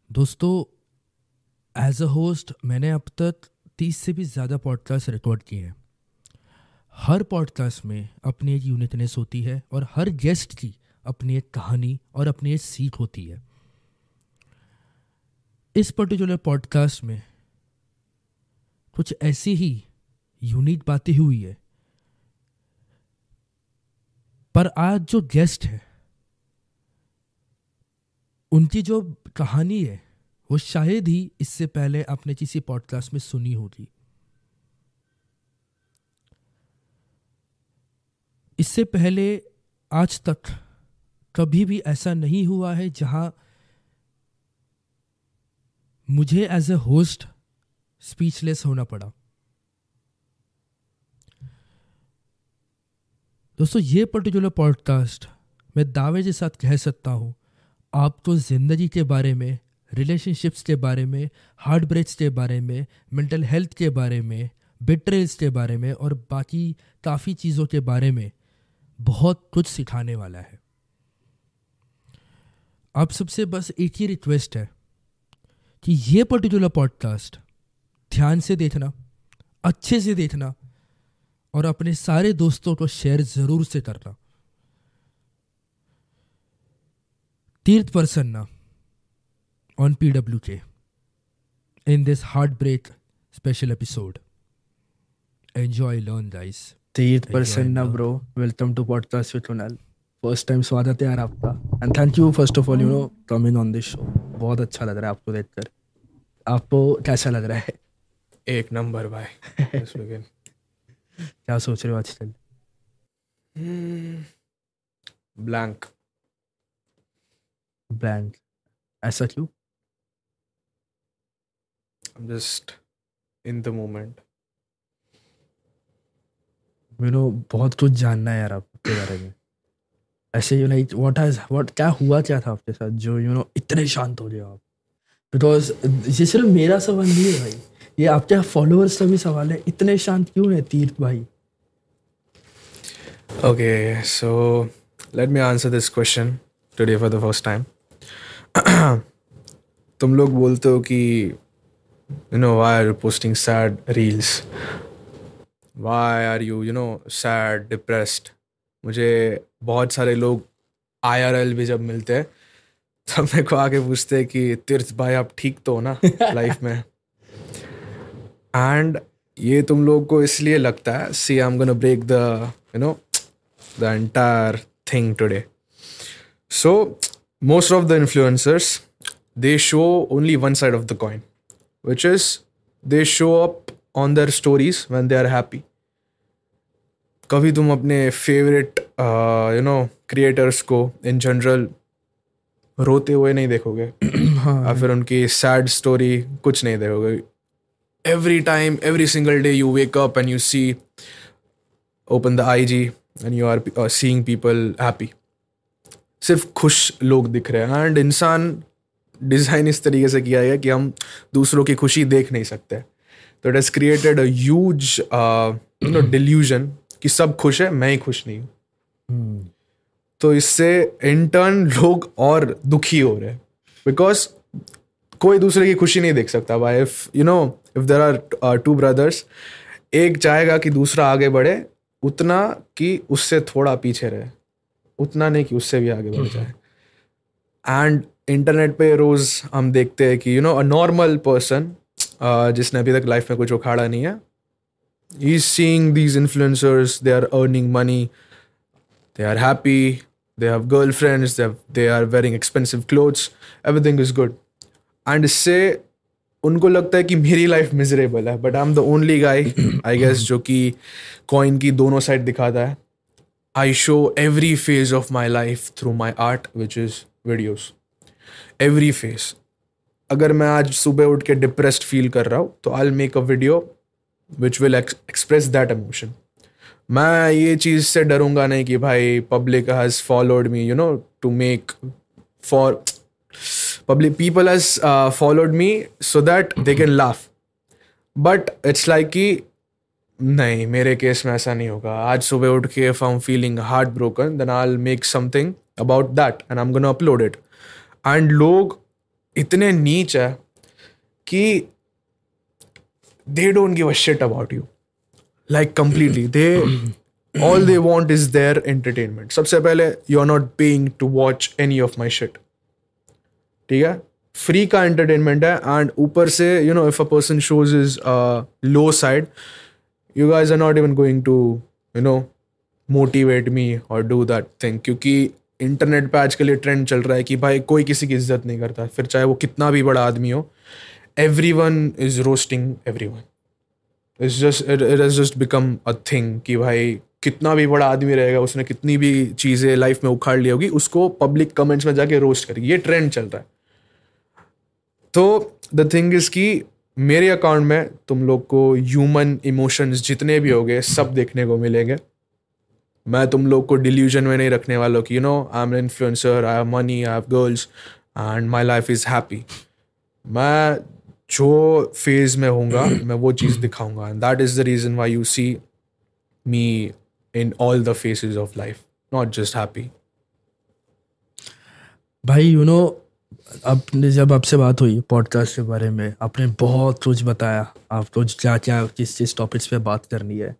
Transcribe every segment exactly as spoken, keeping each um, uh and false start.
दोस्तों, as a host मैंने अब तक तीस से भी ज़्यादा पॉडकास्ट रिकॉर्ड किए हैं। हर पॉडकास्ट में अपनी एक यूनिकनेस होती है और हर गेस्ट की अपनी एक कहानी और अपनी एक सीख होती है। इस पर्टिकुलर पॉडकास्ट में कुछ ऐसी ही यूनिक बातें हुई है, पर आज जो गेस्ट है उनकी जो कहानी है वो शायद ही इससे पहले आपने किसी पॉडकास्ट में सुनी होगी। इससे पहले आज तक कभी भी ऐसा नहीं हुआ है जहां मुझे एज ए होस्ट स्पीचलेस होना पड़ा। दोस्तों, ये पर्टिकुलर पॉडकास्ट मैं दावे के साथ कह सकता हूं आपको ज़िंदगी के बारे में, रिलेशनशिप्स के बारे में, हार्ट ब्रेक्स के बारे में, मेंटल हेल्थ के बारे में, बिट्रेल्स के बारे में और बाकी काफ़ी चीज़ों के बारे में बहुत कुछ सिखाने वाला है। आप सबसे बस एक ही रिक्वेस्ट है कि ये पर्टिकुलर पॉडकास्ट ध्यान से देखना, अच्छे से देखना और अपने सारे दोस्तों को शेयर ज़रूर से करना। तीर्थ Prasanna on P W K in this heartbreak special episode. Enjoy, learn guys. Tirth Prasanna bro, welcome to podcast with Kunal. First time स्वागत है यार आपका, and thank you first of all you know coming on this show. बहुत अच्छा लग रहा है आपको देखकर। आपको कैसा लग रहा है? एक नंबर भाई। Let's begin. क्या सोच रहे हो आजकल? ब्लैंक ब्लैंक ऐसा क्यों? I'm just in the moment. You know बहुत कुछ जानना है यार आपके बारे में। ऐसे you like what has what क्या हुआ क्या था आपके साथ जो यू नो इतने शांत हो गए आप? बिकॉज ये सिर्फ मेरा सवाल नहीं है भाई, ये आपके फॉलोअर्स का भी सवाल है। इतने शांत क्यों है तीर्थ भाई? Okay, so let me answer this question today for the first time. तुम लोग बोलते हो कि you know why are you posting sad reels? Why are you you know sad, depressed? मुझे बहुत सारे लोग I R L भी जब मिलते हैं तब मेरे को आके पूछते हैं कि तीर्थ भाई आप ठीक तो हो ना लाइफ में। एंड ये तुम लोग को इसलिए लगता है, see I am gonna break the you know the entire thing today. So most of the influencers they show only one side of the coin, which is they show up on their stories when they are happy. कभी तुम अपने favourite you know creators को in general रोते हुए नहीं देखोगे या फिर उनकी सैड स्टोरी कुछ नहीं देखोगे। Every time every single day you wake up and you see open the I G and you are seeing people happy. सिर्फ खुश लोग दिख रहे हैं। एंड इंसान डिज़ाइन इस तरीके से किया है कि हम दूसरों की खुशी देख नहीं सकते। तो it has created a huge you know delusion कि सब खुश है, मैं ही खुश नहीं हूँ। hmm. तो इससे इंटर्न लोग और दुखी हो रहे हैं बिकॉज कोई दूसरे की खुशी नहीं देख सकता भाई। If you know if there are two brothers, एक चाहेगा कि दूसरा आगे बढ़े उतना कि उससे थोड़ा पीछे रहे, उतना नहीं कि उससे भी आगे बढ़ जाए। एंड इंटरनेट पे रोज़ हम देखते हैं कि you know a normal person जिसने अभी तक लाइफ में कुछ उखाड़ा नहीं है, he is seeing these influencers, they are earning money, they are happy, they have girlfriends, they are wearing expensive clothes, everything is good. And इससे उनको लगता है कि मेरी लाइफ मिजरेबल है, but I am the only guy I guess जो कि coin की दोनों साइड दिखाता है। I show every phase of my life through my art which is videos. Every phase. अगर मैं आज सुबह उठ के डिप्रेस्ड फील कर रहा हूँ तो I will make a video which will express that emotion. मैं ये चीज़ से डरूंगा नहीं कि भाई public has followed me you know to make for public people has followed me so that they can laugh. But it's like कि नहीं, मेरे केस में ऐसा नहीं होगा। आज सुबह उठ के if I am feeling heart broken then I will make something about that and I am gonna upload it. And लोग इतने नीच है कि they don't give a shit about you, like completely. They all they want is their entertainment. सबसे पहले you are not paying to watch any of my shit. ठीक है, free का एंटरटेनमेंट है. एंड ऊपर से you know if a person shows his low side, you guys are not even going to you know motivate me और do that thing. क्योंकि internet पे आजकल ये ट्रेंड चल रहा है कि भाई कोई किसी की इज्जत नहीं करता, फिर चाहे वो कितना भी बड़ा आदमी हो. everyone is roasting everyone. It's just it, it has just become a thing कि भाई कितना भी बड़ा आदमी रहेगा, उसने कितनी भी चीज़ें लाइफ में उखाड़ ली होगी, उसको पब्लिक कमेंट्स में जाके रोस्ट करेगी. ये ट्रेंड चल रहा है. तो द थिंग इज कि मेरे अकाउंट में तुम लोग को ह्यूमन इमोशंस जितने भी होंगे सब देखने को मिलेंगे. मैं तुम लोग को डिल्यूजन में नहीं रखने वाला कि you know I am an influencer, I have money, I have girls and my life is happy. मैं जो फेज में होऊंगा मैं वो चीज़ दिखाऊंगा. And that is the reason why you see me in all the phases of life, not just happy. भाई you know आपने जब आपसे बात हुई पॉडकास्ट के बारे में, आपने बहुत कुछ बताया, आपको क्या क्या किस किस टॉपिक्स पे बात करनी है.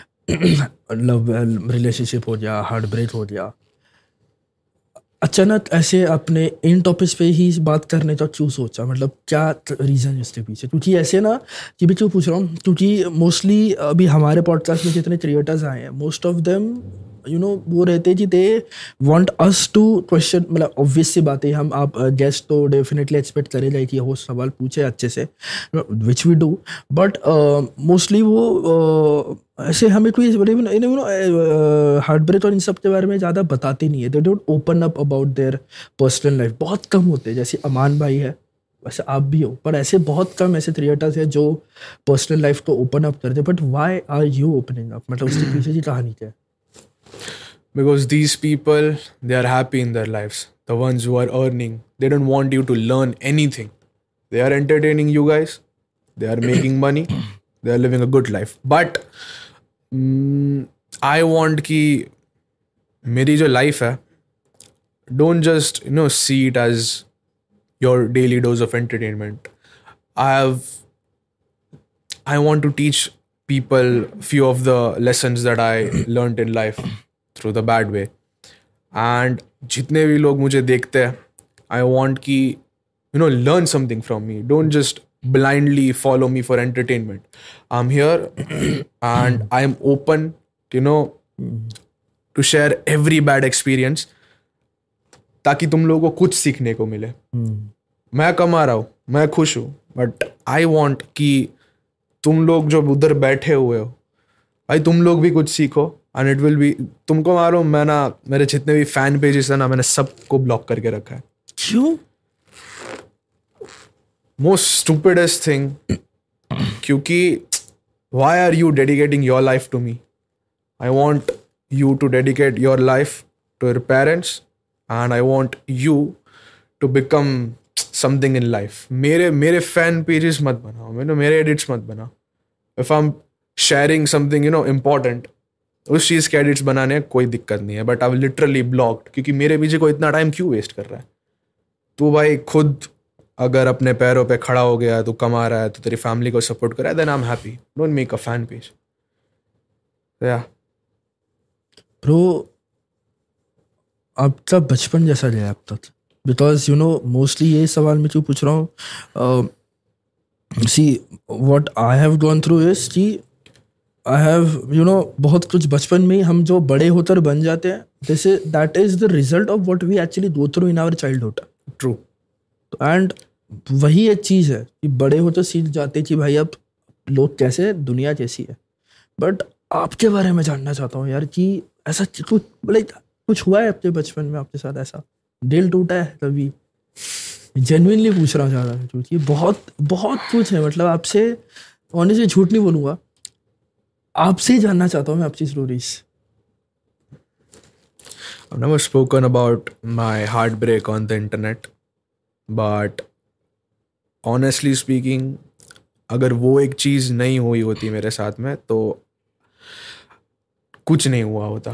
लव रिलेशनशिप हो गया, हार्ट ब्रेक हो गया. अचानक ऐसे आपने इन टॉपिक्स पे ही बात करने का क्यों सोचा? मतलब क्या रीज़न है इसके पीछे? क्योंकि ऐसे ना कि भी क्यों पूछ रहा हूँ, क्योंकि मोस्टली अभी हमारे पॉडकास्ट में जितने क्रिएटर्स आए हैं, most of them you know वो रहते हैं कि they want us to question. मतलब ऑब्वियस सी बात है, हम आप गेस्ट तो डेफिनेटली एक्सपेक्ट करे जाए कि वो सवाल पूछे अच्छे से, which we do. But mostly वो uh, ऐसे हमें कोई हार्ट ब्रेक और इन सब के बारे में ज़्यादा बताते नहीं है. They don't open up about their personal life. बहुत कम होते हैं. जैसे अमान भाई है, वैसे आप भी हो, पर ऐसे बहुत कम ऐसे क्रिएटर्स हैं जो पर्सनल लाइफ को ओपन अप करते. But why are you opening up? मतलब उसके पीछे की कहानी क्या है? Because these people, they are happy in their lives. The ones who are earning, they don't want you to learn anything. They are entertaining you guys. They are making money. They are living a good life. But mm, I want कि मेरी जो life है, don't just you know see it as your daily dose of entertainment. I have, I want to teach people few of the lessons that I learned in life through the bad way. And जितने भी लोग मुझे देखते हैं, I want कि you know learn something from me. Don't just blindly follow me for entertainment. I'm here and I am open you know to share every bad experience ताकि तुम लोगों को कुछ सीखने को मिले. मैं कमा रहा हूँ, मैं खुश हूँ, बट आई वॉन्ट कि तुम लोग जो उधर बैठे हुए हो, भाई तुम लोग भी कुछ सीखो. एंड इट विल बी, तुमको मारो मैं ना, मेरे जितने भी फैन पेजेस है ना, मैंने सबको ब्लॉक करके रखा है. क्यों? मोस्ट स्टूपिडेस्ट थिंग, क्योंकि why are you dedicating your life to me? I want you to dedicate your life to your parents and I want you to become something in life. मेरे मेरे fan pages मत बनाओ, मेरे मेरे edits मत बनाओ. If I am sharing something you know important, उस चीज़ के एडिट्स बनाने कोई दिक्कत नहीं है. बट आई लिटरली ब्लॉक्ड, क्योंकि मेरे पीछे को इतना टाइम क्यों वेस्ट कर रहा है? तू भाई खुद अगर अपने पैरों पे खड़ा हो गया, तू कमा रहा है, तो तेरी फैमिली को सपोर्ट कर रहा है, then I am happy. Don't make a fan page. या ब्रो आपका बचपन जैसा गया अब तक? बिकॉज यू नो मोस्टली ये सवाल मैं क्यों पूछ रहा हूँ, see what I have gone through is कि आई हैव यू नो बहुत कुछ बचपन में ही हम जो बड़े होकर बन जाते हैं, जैसे that is the result of what we actually go through in our childhood. True. And वही एक चीज़ है कि बड़े होते सीख जाते कि भाई अब लोग कैसे, दुनिया कैसी है. बट आपके बारे में जानना चाहता हूँ यार कि ऐसा कुछ लाइक कुछ हुआ है आपके बचपन में, आपके साथ ऐसा दिल टूटा है कभी? जेन्युइनली पूछ रहा चाह रहा हूँ क्योंकि बहुत बहुत कुछ है. मतलब आपसे ऑनेस्टली झूठ नहीं बोलूँगा, आपसे ही जानना चाहता हूँ मैं आपकी stories. I've never spoken about my heartbreak on the internet, but honestly speaking, अगर वो एक चीज़ नहीं हुई होती मेरे साथ में तो कुछ नहीं हुआ होता.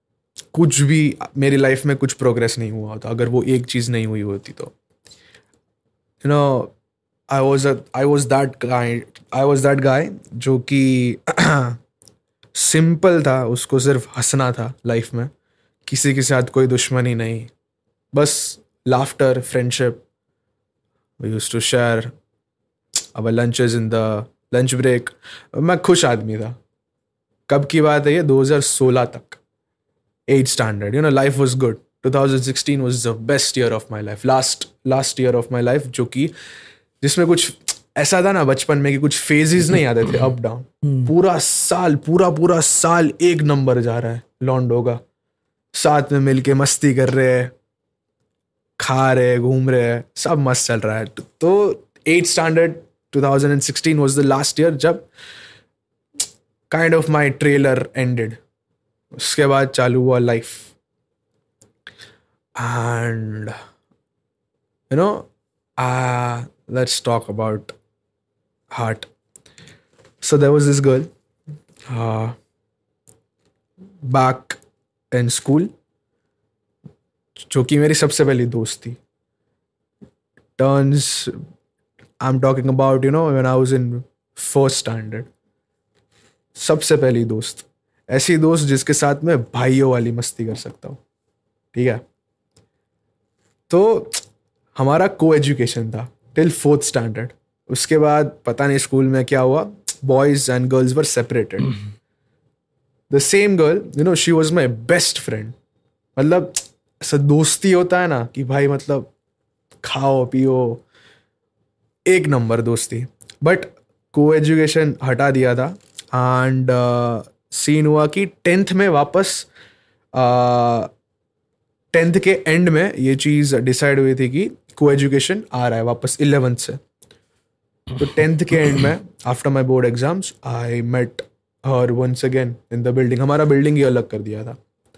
कुछ भी मेरी लाइफ में कुछ प्रोग्रेस नहीं हुआ होता अगर वो एक चीज़ नहीं हुई होती. तो you know, I was a I was that guy I was that guy जो कि सिंपल था, उसको सिर्फ हंसना था लाइफ में, किसी के साथ कोई दुश्मनी नहीं, बस laughter, friendship. We used to share our lunches in the lunch break. मैं खुश आदमी था. कब की बात है ये? दो हज़ार सोलह तक, eighth standard. You know, life was good. twenty sixteen was the best year of my life. Last last year of my life, जो कि जिसमें कुछ ऐसा था ना बचपन में कि कुछ फेजेस नहीं आते थे, अप डाउन. पूरा साल पूरा पूरा साल एक नंबर जा रहा है लॉन्डो का. साथ में मिलके मस्ती कर रहे हैं, खा रहे, घूम रहे हैं, सब मस्त चल रहा है. तो eighth standard twenty sixteen was the last year जब kind of my trailer ended. उसके बाद चालू हुआ life. And you know, uh, let's talk about heart. So there was this girl uh, back in school जो कि मेरी सबसे पहली दोस्त थी. Turns, I'm talking about, you know, when I was in first standard. सबसे पहली दोस्त, ऐसी दोस्त जिसके साथ मैं भाइयों वाली मस्ती कर सकता हूँ. ठीक है. तो हमारा को एजुकेशन था टिल फोर्थ स्टैंडर्ड. उसके बाद पता नहीं स्कूल में क्या हुआ, boys and girls were separated. The same girl, you know, she was my best friend. मतलब ऐसा दोस्ती होता है ना कि भाई मतलब खाओ पियो, एक नंबर दोस्ती. बट को एजुकेशन हटा दिया था. एंड सीन हुआ कि टेंथ में वापस टेंथ uh, के एंड में ये चीज़ डिसाइड हुई थी कि को एजुकेशन आ रहा है वापस इलेवेंथ से. तो टेंथ के एंड में after my board exams I met her once again in the building. हमारा बिल्डिंग ही अलग कर दिया था.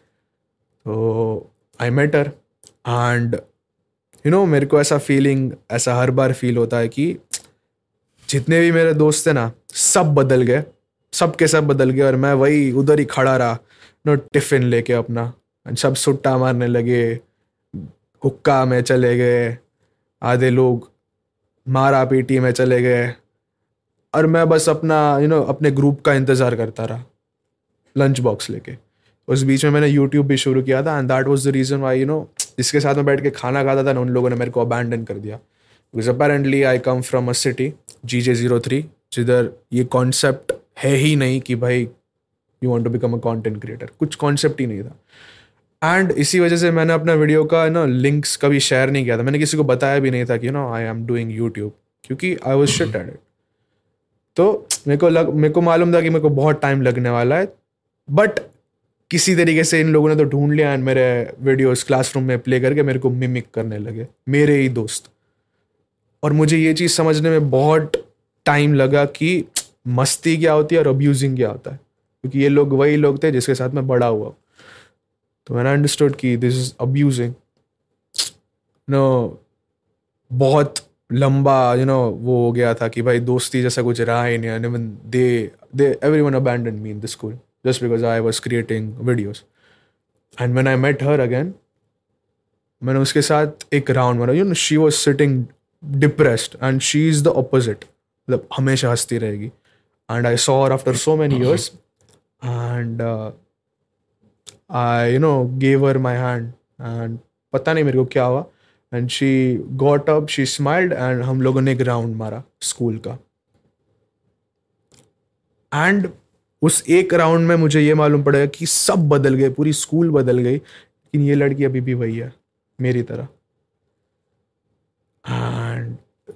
तो I met her and you know, मेरे को ऐसा फीलिंग, ऐसा हर बार फील होता है कि जितने भी मेरे दोस्त थे ना, सब बदल गए, सब के सब बदल गए, और मैं वही उधर ही खड़ा रहा, नो, टिफिन लेके अपना. सब सुट्टा मारने लगे, हुक्का में चले गए, आधे लोग मारा पीटी में चले गए, और मैं बस अपना यू you नो know, अपने ग्रुप का इंतज़ार करता रहा लंच बॉक्स लेके. उस बीच में मैंने यूट्यूब भी शुरू किया था. And that was the reason why, you know, जिसके साथ में बैठ के खाना खाता था ना, उन लोगों ने मेरे को अबैंडन कर दिया. Because apparently I come from a city G J zero three जिधर ये कॉन्सेप्ट है ही नहीं कि भाई you want to become a content creator. कुछ कॉन्सेप्ट ही नहीं था. एंड इसी वजह से मैंने अपना वीडियो का ना लिंक्स कभी शेयर नहीं किया था. मैंने किसी को बताया भी नहीं था कि you know I am doing YouTube, क्योंकि I was shit at it. तो मेरे को लग मेरे को मालूम था कि मेरे को बहुत टाइम लगने वाला है. बट किसी तरीके से इन लोगों ने तो ढूंढ लिया एंड मेरे वीडियोस क्लासरूम में प्ले करके मेरे को मिमिक करने लगे, मेरे ही दोस्त. और मुझे ये चीज़ समझने में बहुत टाइम लगा कि मस्ती क्या होती है और अब्यूजिंग क्या होता है, क्योंकि ये लोग वही लोग थे जिसके साथ मैं बड़ा हुआ. तो मैंने अंडरस्टूड कि दिस इज अब्यूजिंग. नो, बहुत लंबा यू नो वो हो गया था कि भाई दोस्ती जैसा कुछ रहा ही नहीं. And they they everyone abandoned me in the school just because I was creating videos. And when I met her again, मैंने उसके साथ एक राउंड मारा. You know, she was sitting depressed and she is the opposite. मतलब हमेशा हंसती रहेगी. And I saw her after so many years and uh, I you know gave her my hand and पता नहीं मेरे को क्या हुआ. And she got up, she smiled and हम लोगों ने एक राउंड मारा स्कूल का. And उस एक राउंड में मुझे ये मालूम पड़ा कि सब बदल गए, पूरी स्कूल बदल गई, लेकिन ये लड़की अभी भी वही है मेरी तरह. And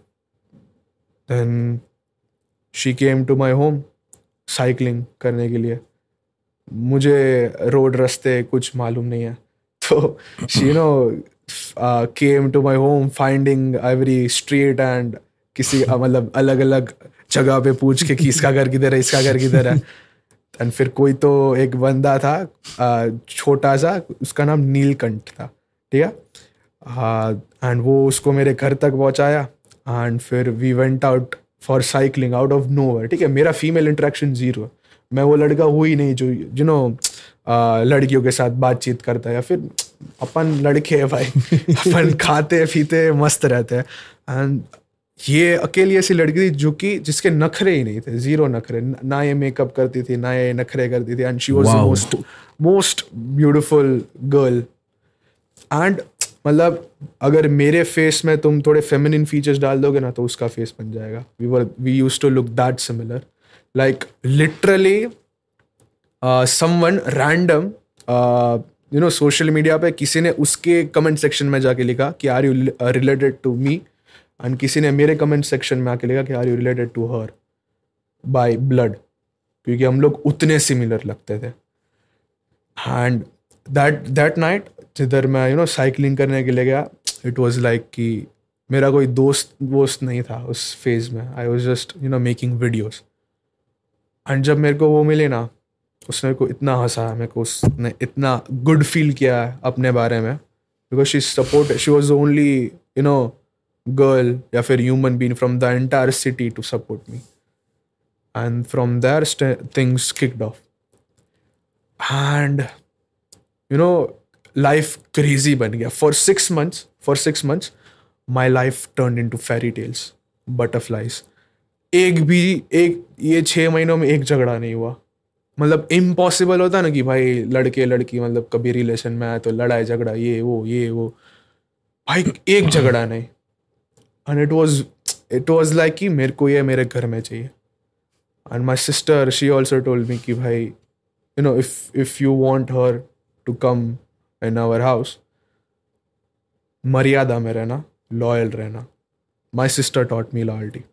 then she came to my home cycling करने के लिए. मुझे रोड रास्ते कुछ मालूम नहीं है, तो she you know came to my home finding every street and किसी मतलब अलग अलग जगह पे पूछ के कि इसका घर किधर है, इसका घर किधर है. एंड फिर कोई तो एक बंदा था छोटा सा, उसका नाम नीलकंठ था. ठीक है. एंड वो उसको मेरे घर तक पहुंचाया. एंड फिर we went out for cycling out of nowhere. ठीक है. मेरा फीमेल इंटरेक्शन जीरो. मैं वो लड़का हूँ ही नहीं जो यू नो लड़कियों के साथ बातचीत करता है, या फिर अपन लड़के हैं भाई अपन खाते पीते मस्त रहते हैं. एंड ये अकेली ऐसी लड़की थी जो कि जिसके नखरे ही नहीं थे, जीरो नखरे, ना ये मेकअप करती थी ना ये नखरे करती थी, and she was the Wow. Most most beautiful girl. And मतलब अगर मेरे फेस में तुम थोड़े फेमिनिन फीचर्स डाल दोगे ना तो उसका फेस बन जाएगा. We were we used to look that similar, like literally someone random you know social media पे किसी ने उसके कमेंट सेक्शन में जाके लिखा कि are you related to me, and किसी ने मेरे कमेंट सेक्शन में आके लिखा कि are you related to her by blood, क्योंकि हम लोग उतने सिमिलर लगते थे. एंड दैट दैट नाइट जिधर मैं यू नो साइकिलिंग करने के लिए गया, इट वाज लाइक कि मेरा कोई दोस्त वोस्त नहीं था उस फेज में. I was just you know making videos. And जब मेरे को वो मिले ना, उसने मेरे को इतना हंसाया, मेरे को उसने इतना गुड फील किया अपने बारे में, because she support she was the only you know girl या फिर human being from the entire city to support me. And from there things kicked off. And you know life crazy बन गया. For six months for six months my life turn in to fairy tales, butterflies. एक भी एक ये छः महीनों में एक झगड़ा नहीं हुआ. मतलब इम्पॉसिबल होता ना कि भाई लड़के लड़की मतलब कभी रिलेशन में आए तो लड़ाई झगड़ा ये वो ये वो, भाई एक झगड़ा नहीं. And it was it was like कि मेरे को ये मेरे घर में चाहिए. And my sister she also told me कि भाई you know if if you want her to come in our house, मर्यादा में रहना, लॉयल रहना. My sister taught me loyalty.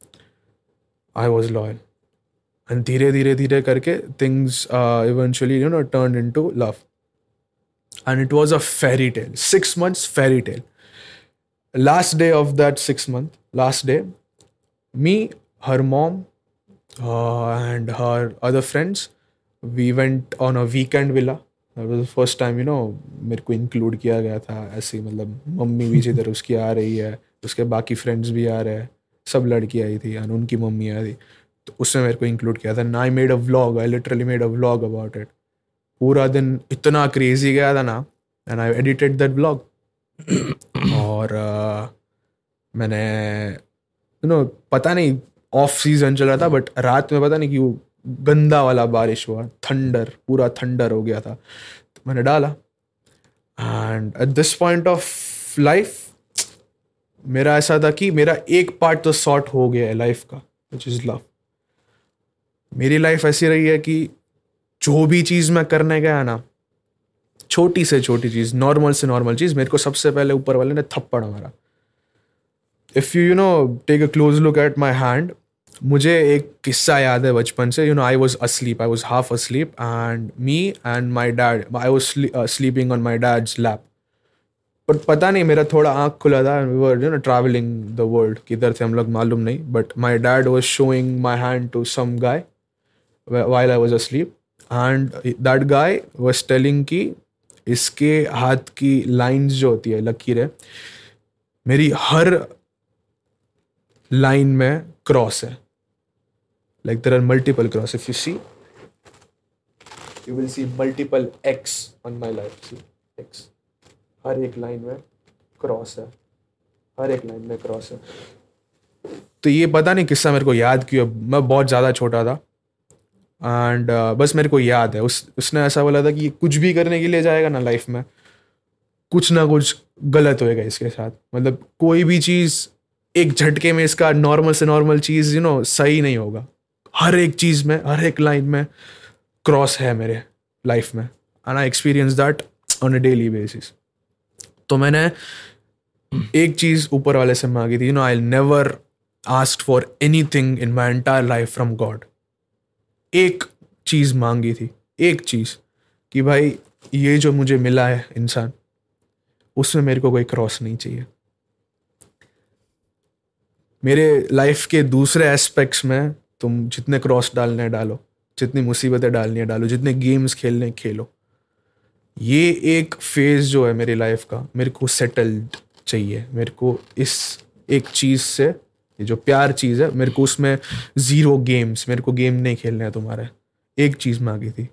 I was loyal. And धीरे धीरे धीरे करके things eventually you know turn in to love. And it was a fairy tale. Six months fairy tale. Last day of that six month, last day, me, her mom, uh, and her other friends, we went on a weekend villa. That was the first time, you know, मेरे को include किया गया था ऐसे. मतलब mummy भी जिधर उसकी आ रही है, उसके बाकी फ्रेंड्स भी आ रहे हैं, सब लड़की आई थी और उनकी मम्मी आई थी, तो उसने मेरे को इंक्लूड किया था. I made a vlog, I literally made a vlog about it. पूरा दिन इतना क्रेजी गया था ना, and I edited that vlog. और uh, मैंने यू नो पता नहीं ऑफ सीजन चल रहा था, बट रात में पता नहीं क्यों गंदा वाला बारिश हुआ, थंडर, पूरा थंडर हो गया था, तो मैंने डाला. And at this point of life मेरा ऐसा था कि मेरा एक पार्ट तो सॉर्ट हो गया है लाइफ का, विच इज़ लव. मेरी लाइफ ऐसी रही है कि जो भी चीज़ मैं करने गया ना, छोटी से छोटी चीज़, नॉर्मल से नॉर्मल चीज़, मेरे को सबसे पहले ऊपर वाले ने थप्पड़ मारा. If you you know take a close look at my hand, मुझे एक किस्सा याद है बचपन से. You know I was asleep, I was half asleep, and me and my dad, I was sleeping on my dad's lap. पर पता नहीं मेरा थोड़ा आँख खुला था, we were you know travelling the world, किधर थे हम लोग मालूम नहीं, but my dad was showing my hand to some guy while I was asleep, and that guy was telling कि इसके हाथ की लाइंस जो होती है, लकीरें, मेरी हर लाइन में क्रॉस है. Like there are multiple cross. If you see, you will see multiple X on my life. See X, हर एक लाइन में क्रॉस है, हर एक लाइन में क्रॉस है. तो ये पता नहीं किस्सा मेरे को याद क्यों, मैं बहुत ज़्यादा छोटा था, एंड uh, बस मेरे को याद है उस उसने ऐसा बोला था कि कुछ भी करने के लिए जाएगा ना लाइफ में, कुछ ना कुछ गलत होएगा इसके साथ. मतलब कोई भी चीज़ एक झटके में, इसका नॉर्मल से नॉर्मल चीज़ यू नो सही नहीं होगा. हर एक चीज़ में, हर एक लाइन में क्रॉस है मेरे लाइफ में, and I experience that on a daily basis. तो मैंने एक चीज़ ऊपर वाले से मांगी थी. You know I never asked for anything in my entire life from God. एक चीज़ मांगी थी, एक चीज़, कि भाई ये जो मुझे मिला है इंसान, उसमें मेरे को कोई क्रॉस नहीं चाहिए. मेरे लाइफ के दूसरे एस्पेक्ट्स में तुम जितने क्रॉस डालने डालो, जितनी मुसीबतें डालनी है डालो, जितने गेम्स खेलने खेलो. ये एक फेज़ जो है मेरी लाइफ का, मेरे को सेटल्ड चाहिए. मेरे को इस एक चीज़ से, ये जो प्यार चीज़ है, मेरे को उसमें ज़ीरो गेम्स, मेरे को गेम नहीं खेलने हैं तुम्हारे. एक चीज़ मांगी थी.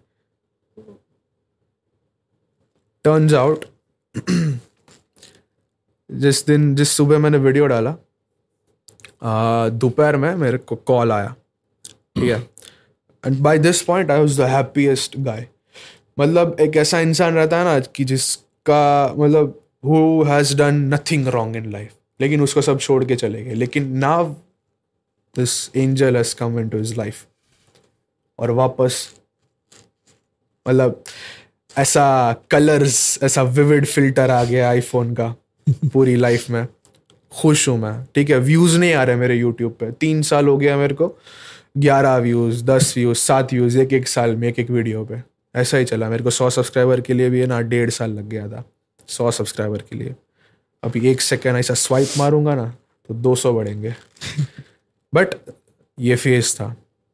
टर्न्स आउट जिस दिन जिस सुबह मैंने वीडियो डाला, दोपहर में मेरे को कॉल आया, ठीक है, and by this point I was the happiest guy. मतलब एक ऐसा इंसान रहता है ना कि जिसका मतलब who has done nothing wrong in life, लेकिन उसको सब छोड़ के चले गए, लेकिन now this angel has come into his life और वापस मतलब ऐसा कलर्स, ऐसा विविड फिल्टर आ गया आईफोन का पूरी लाइफ में. खुश हूँ मैं, ठीक है. व्यूज नहीं आ रहे मेरे यूट्यूब पे, तीन साल हो गया मेरे को, ग्यारह व्यूज, दस व्यूज, सात व्यूज एक एक साल में, एक एक वीडियो पे. ऐसा ही चला. मेरे को सौ सब्सक्राइबर के लिए भी है ना डेढ़ साल लग गया था, सौ सब्सक्राइबर के लिए. अभी एक सेकेंड ऐसा स्वाइप मारूंगा ना तो दो सौ बढ़ेंगे. बट ये फेज था.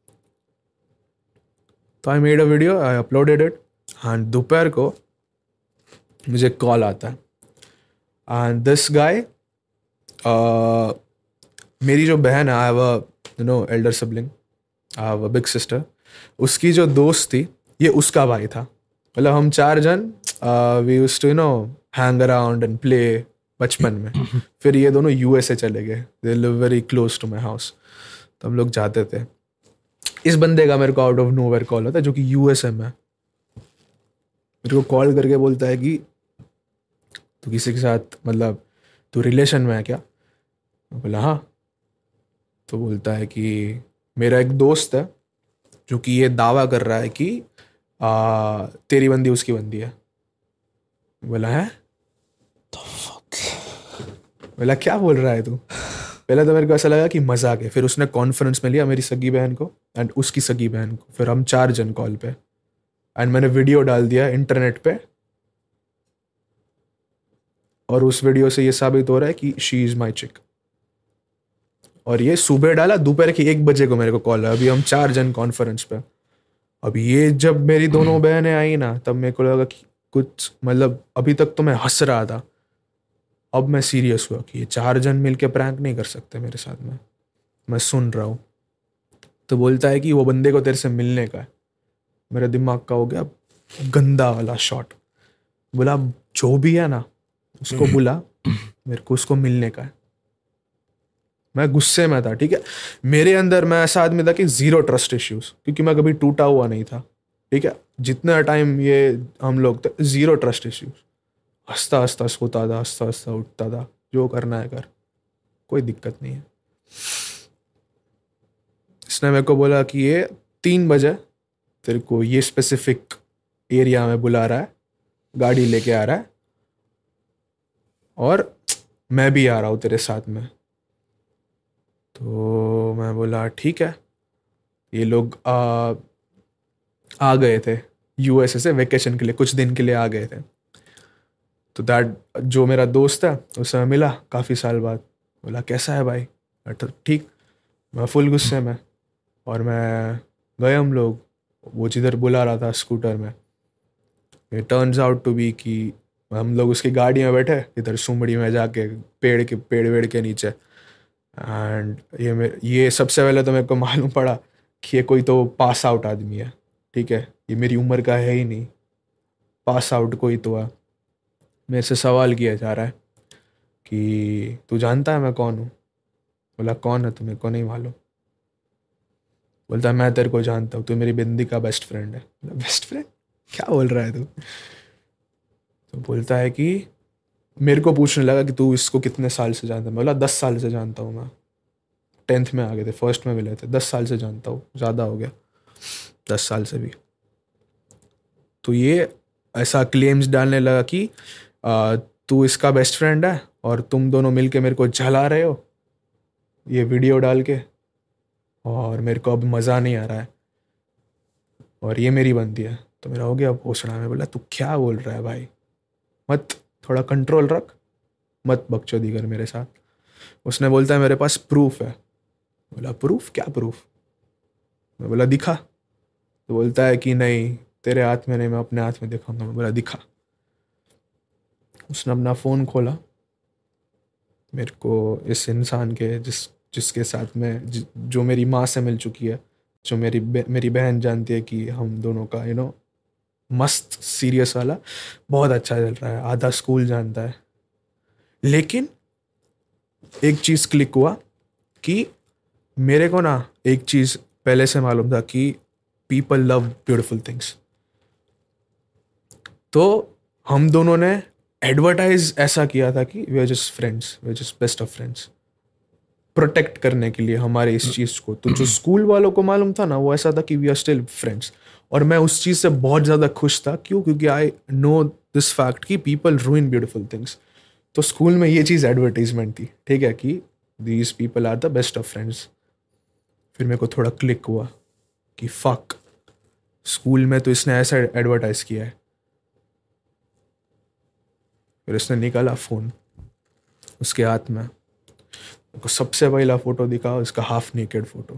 तो I made a video, I uploaded it. हाँ, दोपहर को मुझे कॉल आता है एंड दिस गाय, मेरी जो बहन है, I have a you know elder sibling, I have a big sister, उसकी जो दोस्त थी ये उसका भाई था. मतलब हम चार जन we used to you know hang around and play बचपन में. फिर ये दोनों यूएसए चले गए, they live very close to my house, तो हम लोग जाते थे. इस बंदे का मेरे को आउट ऑफ नोवेयर कॉल होता है, जो कि यूएसए में. मेरे को कॉल करके बोलता है कि तू किसी के साथ मतलब तू रिलेशन में है क्या? मैं बोला हाँ. तो बोलता है कि मेरा एक दोस्त है जो कि ये दावा कर रहा है कि आ, तेरी बंदी उसकी बंदी है. बोला है? बोला क्या बोल रहा है तू? पहले तो मेरे को ऐसा लगा कि मजाक है. फिर उसने कॉन्फ्रेंस में लिया मेरी सगी बहन को एंड उसकी सगी बहन को, फिर हम चार जन कॉल पे, एंड मैंने वीडियो डाल दिया इंटरनेट पे. और उस वीडियो से ये साबित हो रहा है कि शी इज माई चिक. और ये सुबह डाला, दोपहर के एक बजे को मेरे को कॉल है. अभी हम चार जन कॉन्फ्रेंस पे. अब ये जब मेरी दोनों बहनें आई ना, तब मेरे को लगा कि कुछ मतलब, अभी तक तो मैं हंस रहा था, अब मैं सीरियस हुआ कि ये चार जन मिलके प्रैंक नहीं कर सकते मेरे साथ में. मैं सुन रहा हूँ. तो बोलता है कि वो बंदे को तेरे से मिलने का है. मेरे दिमाग का हो गया गंदा वाला शॉट. बोला जो भी है ना उसको बुला, मेरे को उसको मिलने का है. मैं गुस्से में था, ठीक है. मेरे अंदर मैं ऐसा आदमी था कि जीरो ट्रस्ट इश्यूज, क्योंकि मैं कभी टूटा हुआ नहीं था, ठीक है. जितना टाइम ये हम लोग थे, जीरो ट्रस्ट इश्यूज. हंसता हंसता सोता था, हंसता हंसता उठता था, जो करना है कर, कोई दिक्कत नहीं है. इसने मेरे को बोला कि ये तीन बजे तेरे को ये स्पेसिफिक एरिया में बुला रहा है, गाड़ी लेके आ रहा है, और मैं भी आ रहा हूँ तेरे साथ में. तो मैं बोला ठीक है. ये लोग आ, आ गए थे यूएसए से वेकेशन के लिए, कुछ दिन के लिए आ गए थे. तो दैट जो मेरा दोस्त है उससे मैं मिला काफ़ी साल बाद. बोला कैसा है भाई? तो ठीक. मैं फुल गुस्से में, और मैं गए हम लोग, वो जिधर बुला रहा था स्कूटर में. It turns out to be कि हम लोग उसकी गाड़ी में बैठे इधर सुमड़ी में जाके पेड़ के पेड़ वेड़ के नीचे. एंड ये मेरे ये सबसे पहले तो मेरे को मालूम पड़ा कि ये कोई तो पास आउट आदमी है, ठीक है. ये मेरी उम्र का है ही नहीं, पास आउट कोई तो है. मेरे से सवाल किया जा रहा है कि तू जानता है मैं कौन हूँ? बोला कौन है तू? मेरे को नहीं मालूम. बोलता है मैं तेरे को जानता हूँ, तू मेरी बिंदी का बेस्ट फ्रेंड है. बोला बेस्ट फ्रेंड? क्या बोल रहा है तू? तो बोलता है कि मेरे को पूछने लगा कि तू इसको कितने साल से जानता है. मैं बोला दस साल से जानता हूँ मैं. टेंथ में आ गए थे, फर्स्ट में मिले थे. दस साल से जानता हूँ, ज़्यादा हो गया, दस साल से भी. तो ये ऐसा क्लेम्स डालने लगा कि आ, तू इसका बेस्ट फ्रेंड है और तुम दोनों मिलके मेरे को जला रहे हो ये वीडियो डाल के, और मेरे को अब मज़ा नहीं आ रहा है, और ये मेरी बनती है. तो मेरा हो गया भोसड़ा में. बोला तू क्या बोल रहा है भाई? मत, थोड़ा कंट्रोल रख, मत बकचोदी कर मेरे साथ. उसने बोलता है मेरे पास प्रूफ है. बोला प्रूफ? क्या प्रूफ? मैं बोला दिखा. तो बोलता है कि नहीं तेरे हाथ में नहीं, मैं अपने हाथ में दिखाऊंगा. मैं बोला दिखा. उसने अपना फ़ोन खोला, मेरे को इस इंसान के जिस जिसके साथ में जि, जो मेरी माँ से मिल चुकी है, जो मेरी मेरी बहन जानती है कि हम दोनों का यू नो मस्त सीरियस वाला बहुत अच्छा चल रहा है, आधा स्कूल जानता है. लेकिन एक चीज़ क्लिक हुआ कि मेरे को ना एक चीज़ पहले से मालूम था कि पीपल लव ब्यूटिफुल थिंग्स. तो हम दोनों ने एडवर्टाइज ऐसा किया था कि we are just friends, we are just best of friends, protect करने के लिए हमारे इस चीज़ को. तो जो स्कूल वालों को मालूम था ना, वो ऐसा था कि वी आर स्टिल फ्रेंड्स. और मैं उस चीज़ से बहुत ज़्यादा खुश था. क्यों? क्योंकि आई नो दिस फैक्ट कि पीपल रूइन ब्यूटिफुल थिंग्स. तो स्कूल में ये चीज़ एडवर्टीजमेंट थी, ठीक है, कि these people are the best of friends. फिर मेरे को थोड़ा क्लिक हुआ कि फक, स्कूल में तो इसने ऐसा एडवर्टाइज किया है. फिर इसने निकाला फ़ोन, उसके हाथ में को सबसे पहला फोटो दिखा, उसका हाफ नेकेड फोटो.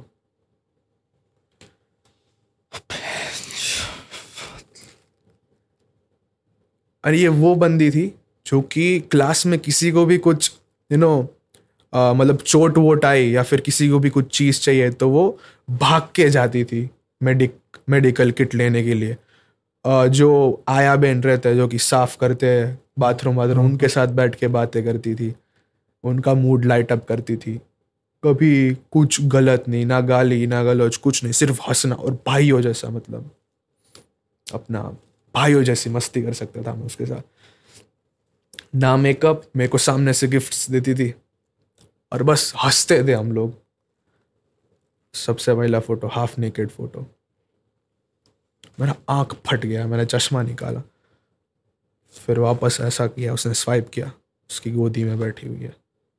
और ये वो बंदी थी जो कि क्लास में किसी को भी कुछ यू नो मतलब चोट वोट आई या फिर किसी को भी कुछ चीज़ चाहिए तो वो भाग के जाती थी मेडिक मेडिकल किट लेने के लिए. uh, जो आया बहन रहते हैं जो कि साफ करते हैं बाथरूम वाथरूम, उनके साथ बैठ के बातें करती थी, उनका मूड लाइट अप करती थी. कभी कुछ गलत नहीं, ना गाली ना गलौज, कुछ नहीं, सिर्फ हंसना. और भाइयों जैसा, मतलब अपना भाइयों जैसी मस्ती कर सकता था मैं उसके साथ. ना मेकअप, मेरे को सामने से गिफ्ट्स देती थी और बस हंसते थे हम लोग. सबसे पहला फोटो हाफ नेकेड फोटो. मेरा आंख फट गया, मैंने चश्मा निकाला. फिर वापस ऐसा किया, उसने स्वाइप किया, उसकी गोदी में बैठी हुई है.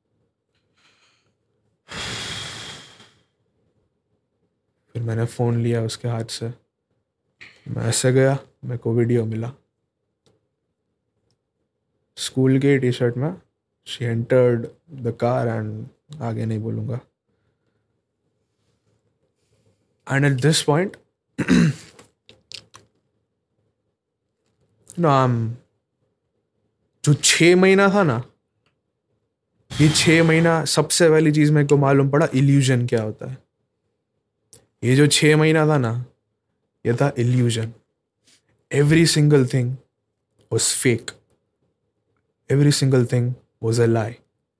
फिर मैंने फ़ोन लिया उसके हाथ से, मैं ऐसे गया, मेरे को वीडियो मिला स्कूल के टी शर्ट में. She entered the car and आगे नहीं बोलूँगा. And at this point no I am जो छः महीना था ना, ये छः महीना सबसे पहली चीज़ मेरे को मालूम पड़ा इल्यूजन क्या होता है. ये जो छः महीना था ना, ये था illusion. Every single thing was fake, every single thing was a lie.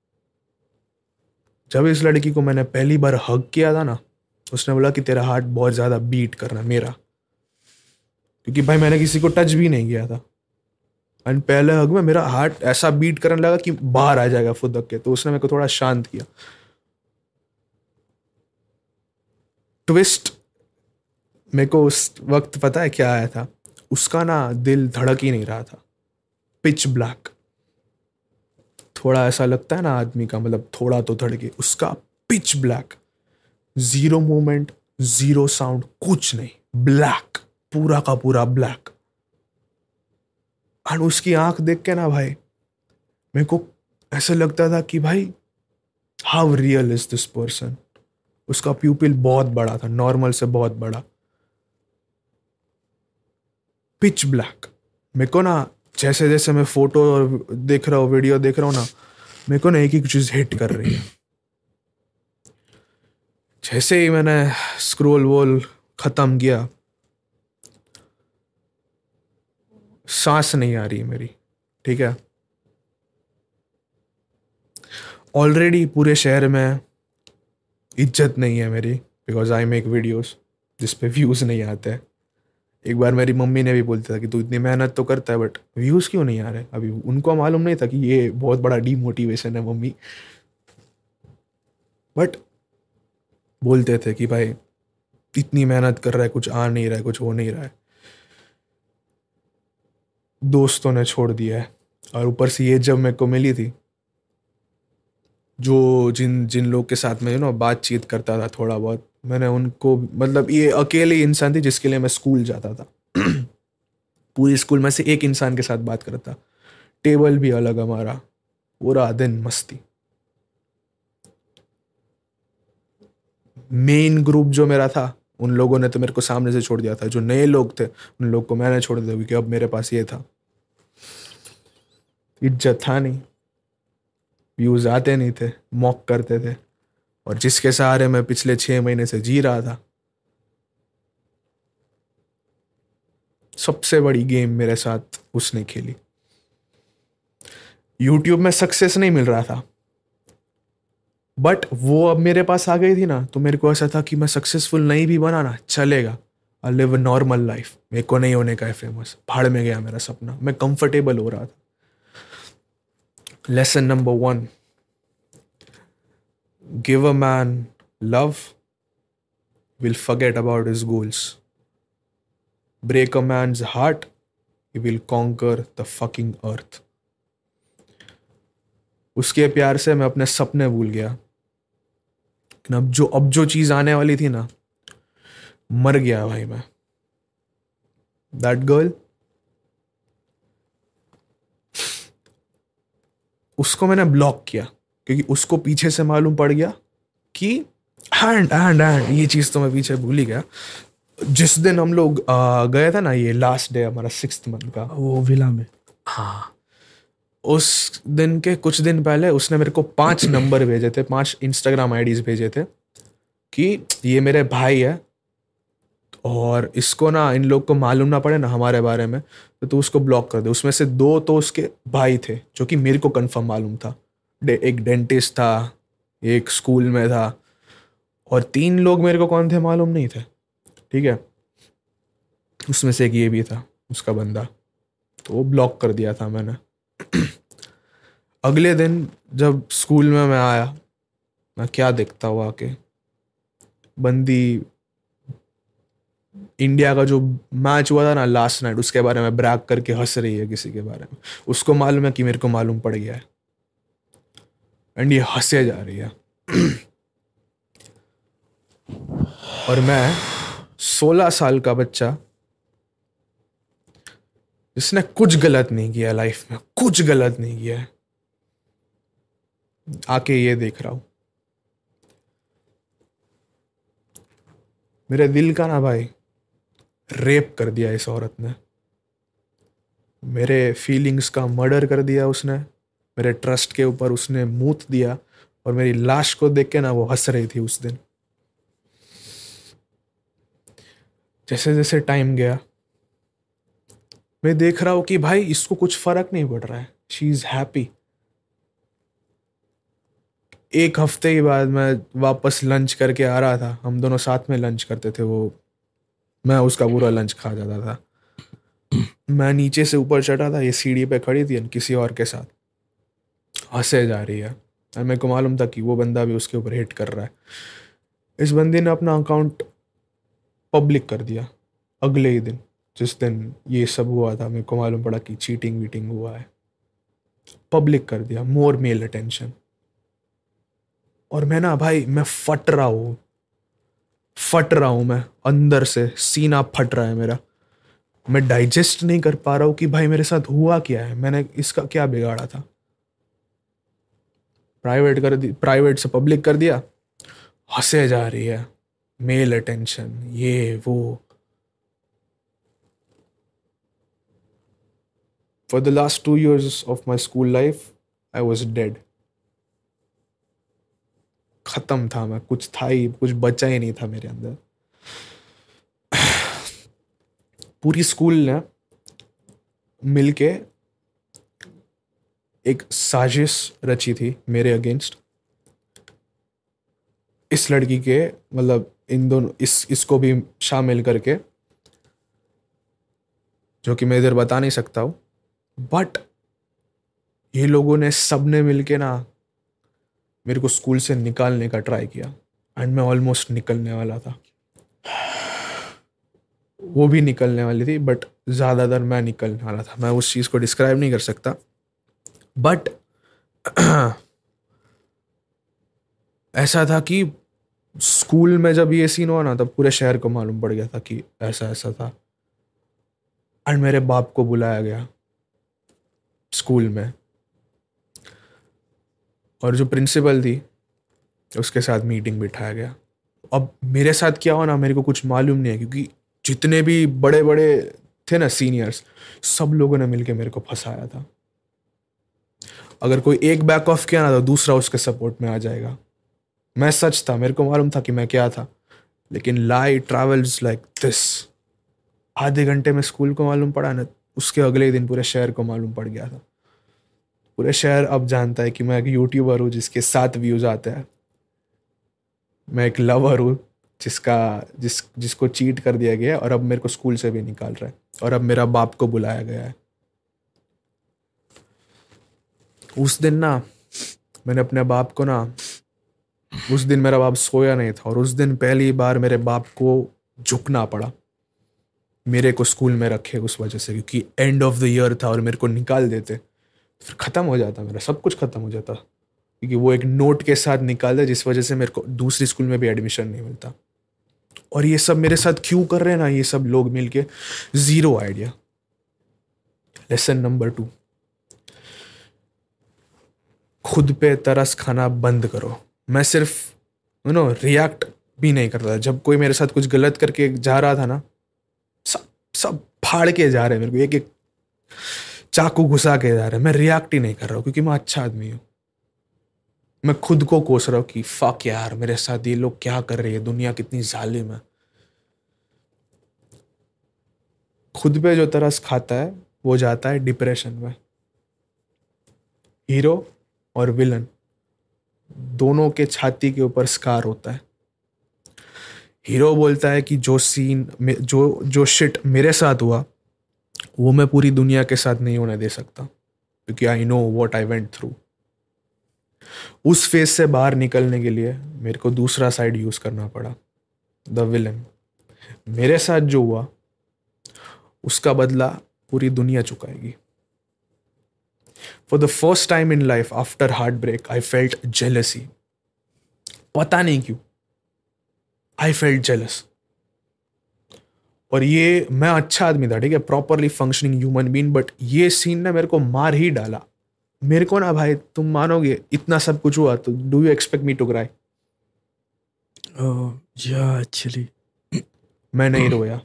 जब इस लड़की को मैंने पहली बार हग किया था ना, उसने बोला कि तेरा हार्ट बहुत ज़्यादा बीट कर रहा है मेरा, क्योंकि भाई मैंने किसी को टच भी नहीं किया था. एंड पहले हग में मेरा हार्ट ऐसा बीट करने लगा कि बाहर आ जाएगा फुदक के. तो उसने मेरे को थोड़ा शांत किया. ट्विस्ट मेरे को उस वक्त पता है क्या आया था, उसका ना दिल धड़क ही नहीं रहा था. Pitch black. थोड़ा ऐसा लगता है ना आदमी का, मतलब थोड़ा तो धड़के, उसका pitch black. Zero movement, zero sound, कुछ नहीं, ब्लैक, पूरा का पूरा ब्लैक. और उसकी आंख देख के ना भाई मेरे को ऐसा लगता था कि भाई how real is this person. उसका प्यूपिल बहुत बड़ा था, नॉर्मल से बहुत बड़ा. Pitch black. मेरे को ना जैसे जैसे मैं फोटो और देख रहा हूँ, वीडियो देख रहा हूँ ना, मेरे को ना एक एक चीज हिट कर रही है. जैसे ही मैंने स्क्रोल वोल खत्म किया, सांस नहीं आ रही मेरी, ठीक है. ऑलरेडी पूरे शहर में इज्जत नहीं है मेरी, बिकॉज आई मेक वीडियोस जिस पे व्यूज़ नहीं आते. एक बार मेरी मम्मी ने भी बोलता था कि तू इतनी मेहनत तो करता है बट व्यूज़ क्यों नहीं आ रहे. अभी उनको मालूम नहीं था कि ये बहुत बड़ा डीमोटिवेशन है मम्मी. बट बोलते थे कि भाई इतनी मेहनत कर रहा है, कुछ आ नहीं रहा है, कुछ हो नहीं रहा है. दोस्तों ने छोड़ दिया है, और ऊपर से ये जब मेरे को मिली थी, जो जिन जिन लोग के साथ में यू नो बातचीत करता था थोड़ा बहुत, मैंने उनको, मतलब ये अकेले इंसान थी जिसके लिए मैं स्कूल जाता था. पूरी स्कूल में से एक इंसान के साथ बात करता. टेबल भी अलग हमारा, पूरा दिन मस्ती. मेन ग्रुप जो मेरा था, उन लोगों ने तो मेरे को सामने से छोड़ दिया था. जो नए लोग थे उन लोग को मैंने छोड़ दिया, क्योंकि अब मेरे पास ये था. इज्जत था नहीं, व्यूज आते नहीं थे, मॉक करते थे. और जिसके सहारे मैं पिछले छह महीने से जी रहा था, सबसे बड़ी गेम मेरे साथ उसने खेली. यूट्यूब में सक्सेस नहीं मिल रहा था, बट वो अब मेरे पास आ गई थी ना, तो मेरे को ऐसा था कि मैं सक्सेसफुल नहीं भी बना ना चलेगा, I live a normal life, मेरे को नहीं होने का है फेमस, भाड़ में गया मेरा सपना, मैं कंफर्टेबल हो रहा था. Lesson number one, give a man love, will forget about his goals. Break a man's heart, he will conquer the fucking earth. उसके प्यार से मैं अपने सपने भूल गया. लेकिन अब जो अब जो चीज आने वाली थी ना, मर गया भाई मैं. दैट गर्ल, उसको मैंने ब्लॉक किया क्योंकि उसको पीछे से मालूम पड़ गया कि एंड एंड एंड ये चीज तो मैं पीछे भूल ही गया. जिस दिन हम लोग आ, गए थे ना, ये लास्ट डे हमारा सिक्स्थ मंथ का, वो विला में, हाँ, उस दिन के कुछ दिन पहले उसने मेरे को पांच नंबर भेजे थे, पांच इंस्टाग्राम आईडीज भेजे थे कि ये मेरे भाई है और इसको ना, इन लोग को मालूम ना पड़े ना हमारे बारे में, तो तू उसको ब्लॉक कर दे. उसमें से दो तो उसके भाई थे जो कि मेरे को कंफर्म मालूम था, एक डेंटिस्ट था, एक स्कूल में था, और तीन लोग मेरे को कौन थे मालूम नहीं थे. ठीक है, उसमें से एक ये भी था उसका बंदा, तो वो ब्लॉक कर दिया था मैंने. अगले दिन जब स्कूल में मैं आया, मैं क्या देखता हुआ आके, बंदी इंडिया का जो मैच हुआ था ना लास्ट नाइट, उसके बारे में ब्रैग करके हंस रही है किसी के बारे में. उसको मालूम है कि मेरे को मालूम पड़ गया है, एंड ये हंसे जा रही है. और मैं सोलह साल का बच्चा जिसने कुछ गलत नहीं किया लाइफ में, कुछ गलत नहीं किया है, आके ये देख रहा हूं. मेरे दिल का ना भाई रेप कर दिया इस औरत ने, मेरे फीलिंग्स का मर्डर कर दिया उसने, मेरे ट्रस्ट के ऊपर उसने मूत दिया, और मेरी लाश को देख के ना वो हंस रही थी उस दिन. जैसे जैसे टाइम गया, मैं देख रहा हूं कि भाई इसको कुछ फर्क नहीं पड़ रहा है, शी इज हैप्पी. एक हफ्ते के बाद मैं वापस लंच करके आ रहा था, हम दोनों साथ में लंच करते थे, वो मैं उसका पूरा लंच खा जाता था. मैं नीचे से ऊपर चढ़ा था, ये सीढ़ी पे खड़ी थी किसी और के साथ, हंसे जा रही है, और मेरे को मालूम था कि वो बंदा भी उसके ऊपर हिट कर रहा है. इस बंदे ने अपना अकाउंट पब्लिक कर दिया अगले ही दिन, जिस दिन ये सब हुआ था. मेरे को मालूम पड़ा कि चीटिंग वीटिंग हुआ है, पब्लिक कर दिया, मोर मेल अटेंशन. और मैं ना भाई, मैं फट रहा हूँ, फट रहा हूँ मैं अंदर से, सीना फट रहा है मेरा. मैं डाइजेस्ट नहीं कर पा रहा हूँ कि भाई मेरे साथ हुआ क्या है, मैंने इसका क्या बिगाड़ा था. प्राइवेट कर दी, प्राइवेट से पब्लिक कर दिया, हंसे जा रही है, मेल अटेंशन, ये वो. For the last two years of my school life, I was dead. खत्म था मैं, कुछ था ही, कुछ बचा ही नहीं था मेरे अंदर. पूरी स्कूल ने मिलके एक साजिश रची थी मेरे अगेंस्ट, इस लड़की के, मतलब इन दोनों, इस इसको भी शामिल करके, जो कि मैं इधर बता नहीं सकता हूँ. बट ये लोगों ने, सबने मिलके ना मेरे को स्कूल से निकालने का ट्राई किया, एंड मैं ऑलमोस्ट निकलने वाला था. वो भी निकलने वाली थी, बट ज़्यादातर मैं निकलने वाला था. मैं उस चीज़ को डिस्क्राइब नहीं कर सकता, बट ऐसा था कि स्कूल में जब ये सीन हुआ ना, तब पूरे शहर को मालूम पड़ गया था कि ऐसा ऐसा था. एंड मेरे बाप को बुलाया गया स्कूल में, और जो प्रिंसिपल थी उसके साथ मीटिंग बिठाया गया. अब मेरे साथ क्या हुआ ना, मेरे को कुछ मालूम नहीं है, क्योंकि जितने भी बड़े बड़े थे ना सीनियर्स, सब लोगों ने मिलके मेरे को फंसाया था. अगर कोई एक बैक ऑफ किया ना, तो दूसरा उसके सपोर्ट में आ जाएगा. मैं सच था, मेरे को मालूम था कि मैं क्या था, लेकिन लाई ट्रैवल्स लाइक दिस. आधे घंटे में स्कूल को मालूम पड़ा ना, उसके अगले दिन पूरे शहर को मालूम पड़ गया था. पूरे शहर अब जानता है कि मैं एक यूट्यूबर हूँ जिसके सात व्यूज आते हैं, मैं एक लवर हूँ जिसका जिस जिसको चीट कर दिया गया है और अब मेरे को स्कूल से भी निकाल रहा है और अब मेरा बाप को बुलाया गया है। उस दिन ना मैंने अपने बाप को ना उस दिन मेरा बाप सोया नहीं था और उस दिन पहली बार मेरे बाप को झुकना पड़ा मेरे को स्कूल में रखे उस वजह से, क्योंकि एंड ऑफ द ईयर था और मेरे को निकाल देते फिर ख़त्म हो जाता, मेरा सब कुछ ख़त्म हो जाता, क्योंकि वो एक नोट के साथ निकाल दे जिस वजह से मेरे को दूसरी स्कूल में भी एडमिशन नहीं मिलता। और ये सब मेरे साथ क्यों कर रहे हैं ना ये सब लोग मिलके, zero idea. Lesson number two, खुद पे तरस खाना बंद करो। मैं सिर्फ यू नो रिएक्ट भी नहीं करता था। जब कोई मेरे साथ कुछ गलत करके जा रहा था ना, सब सब फाड़ के जा रहे हैं मेरे को, एक एक चाकू घुसा के जा रहे हैं, मैं रिएक्ट ही नहीं कर रहा हूँ क्योंकि मैं अच्छा आदमी हूँ। मैं खुद को कोस रहा हूँ कि फक यार मेरे साथ ये लोग क्या कर रहे हैं, दुनिया कितनी जालिम है। खुद पे जो तरस खाता है वो जाता है डिप्रेशन में। हीरो और विलन दोनों के छाती के ऊपर स्कार होता है। हीरो बोलता है कि जो सीन जो जो शिट मेरे साथ हुआ वो मैं पूरी दुनिया के साथ नहीं होने दे सकता, क्योंकि I know what I went through. उस फेज से बाहर निकलने के लिए मेरे को दूसरा साइड यूज करना पड़ा, द विलन। मेरे साथ जो हुआ उसका बदला पूरी दुनिया चुकाएगी। For the first time in life after heart break I felt jealousy. पता नहीं क्यों आई फेल्ट जेलस। और ये मैं अच्छा आदमी था, ठीक है, properly functioning human being, but ये सीन ने मेरे को मार ही डाला। मेरे को ना भाई तुम मानोगे, इतना सब कुछ हुआ तो do you expect me to cry? या एक्चुअली मैं नहीं रोया।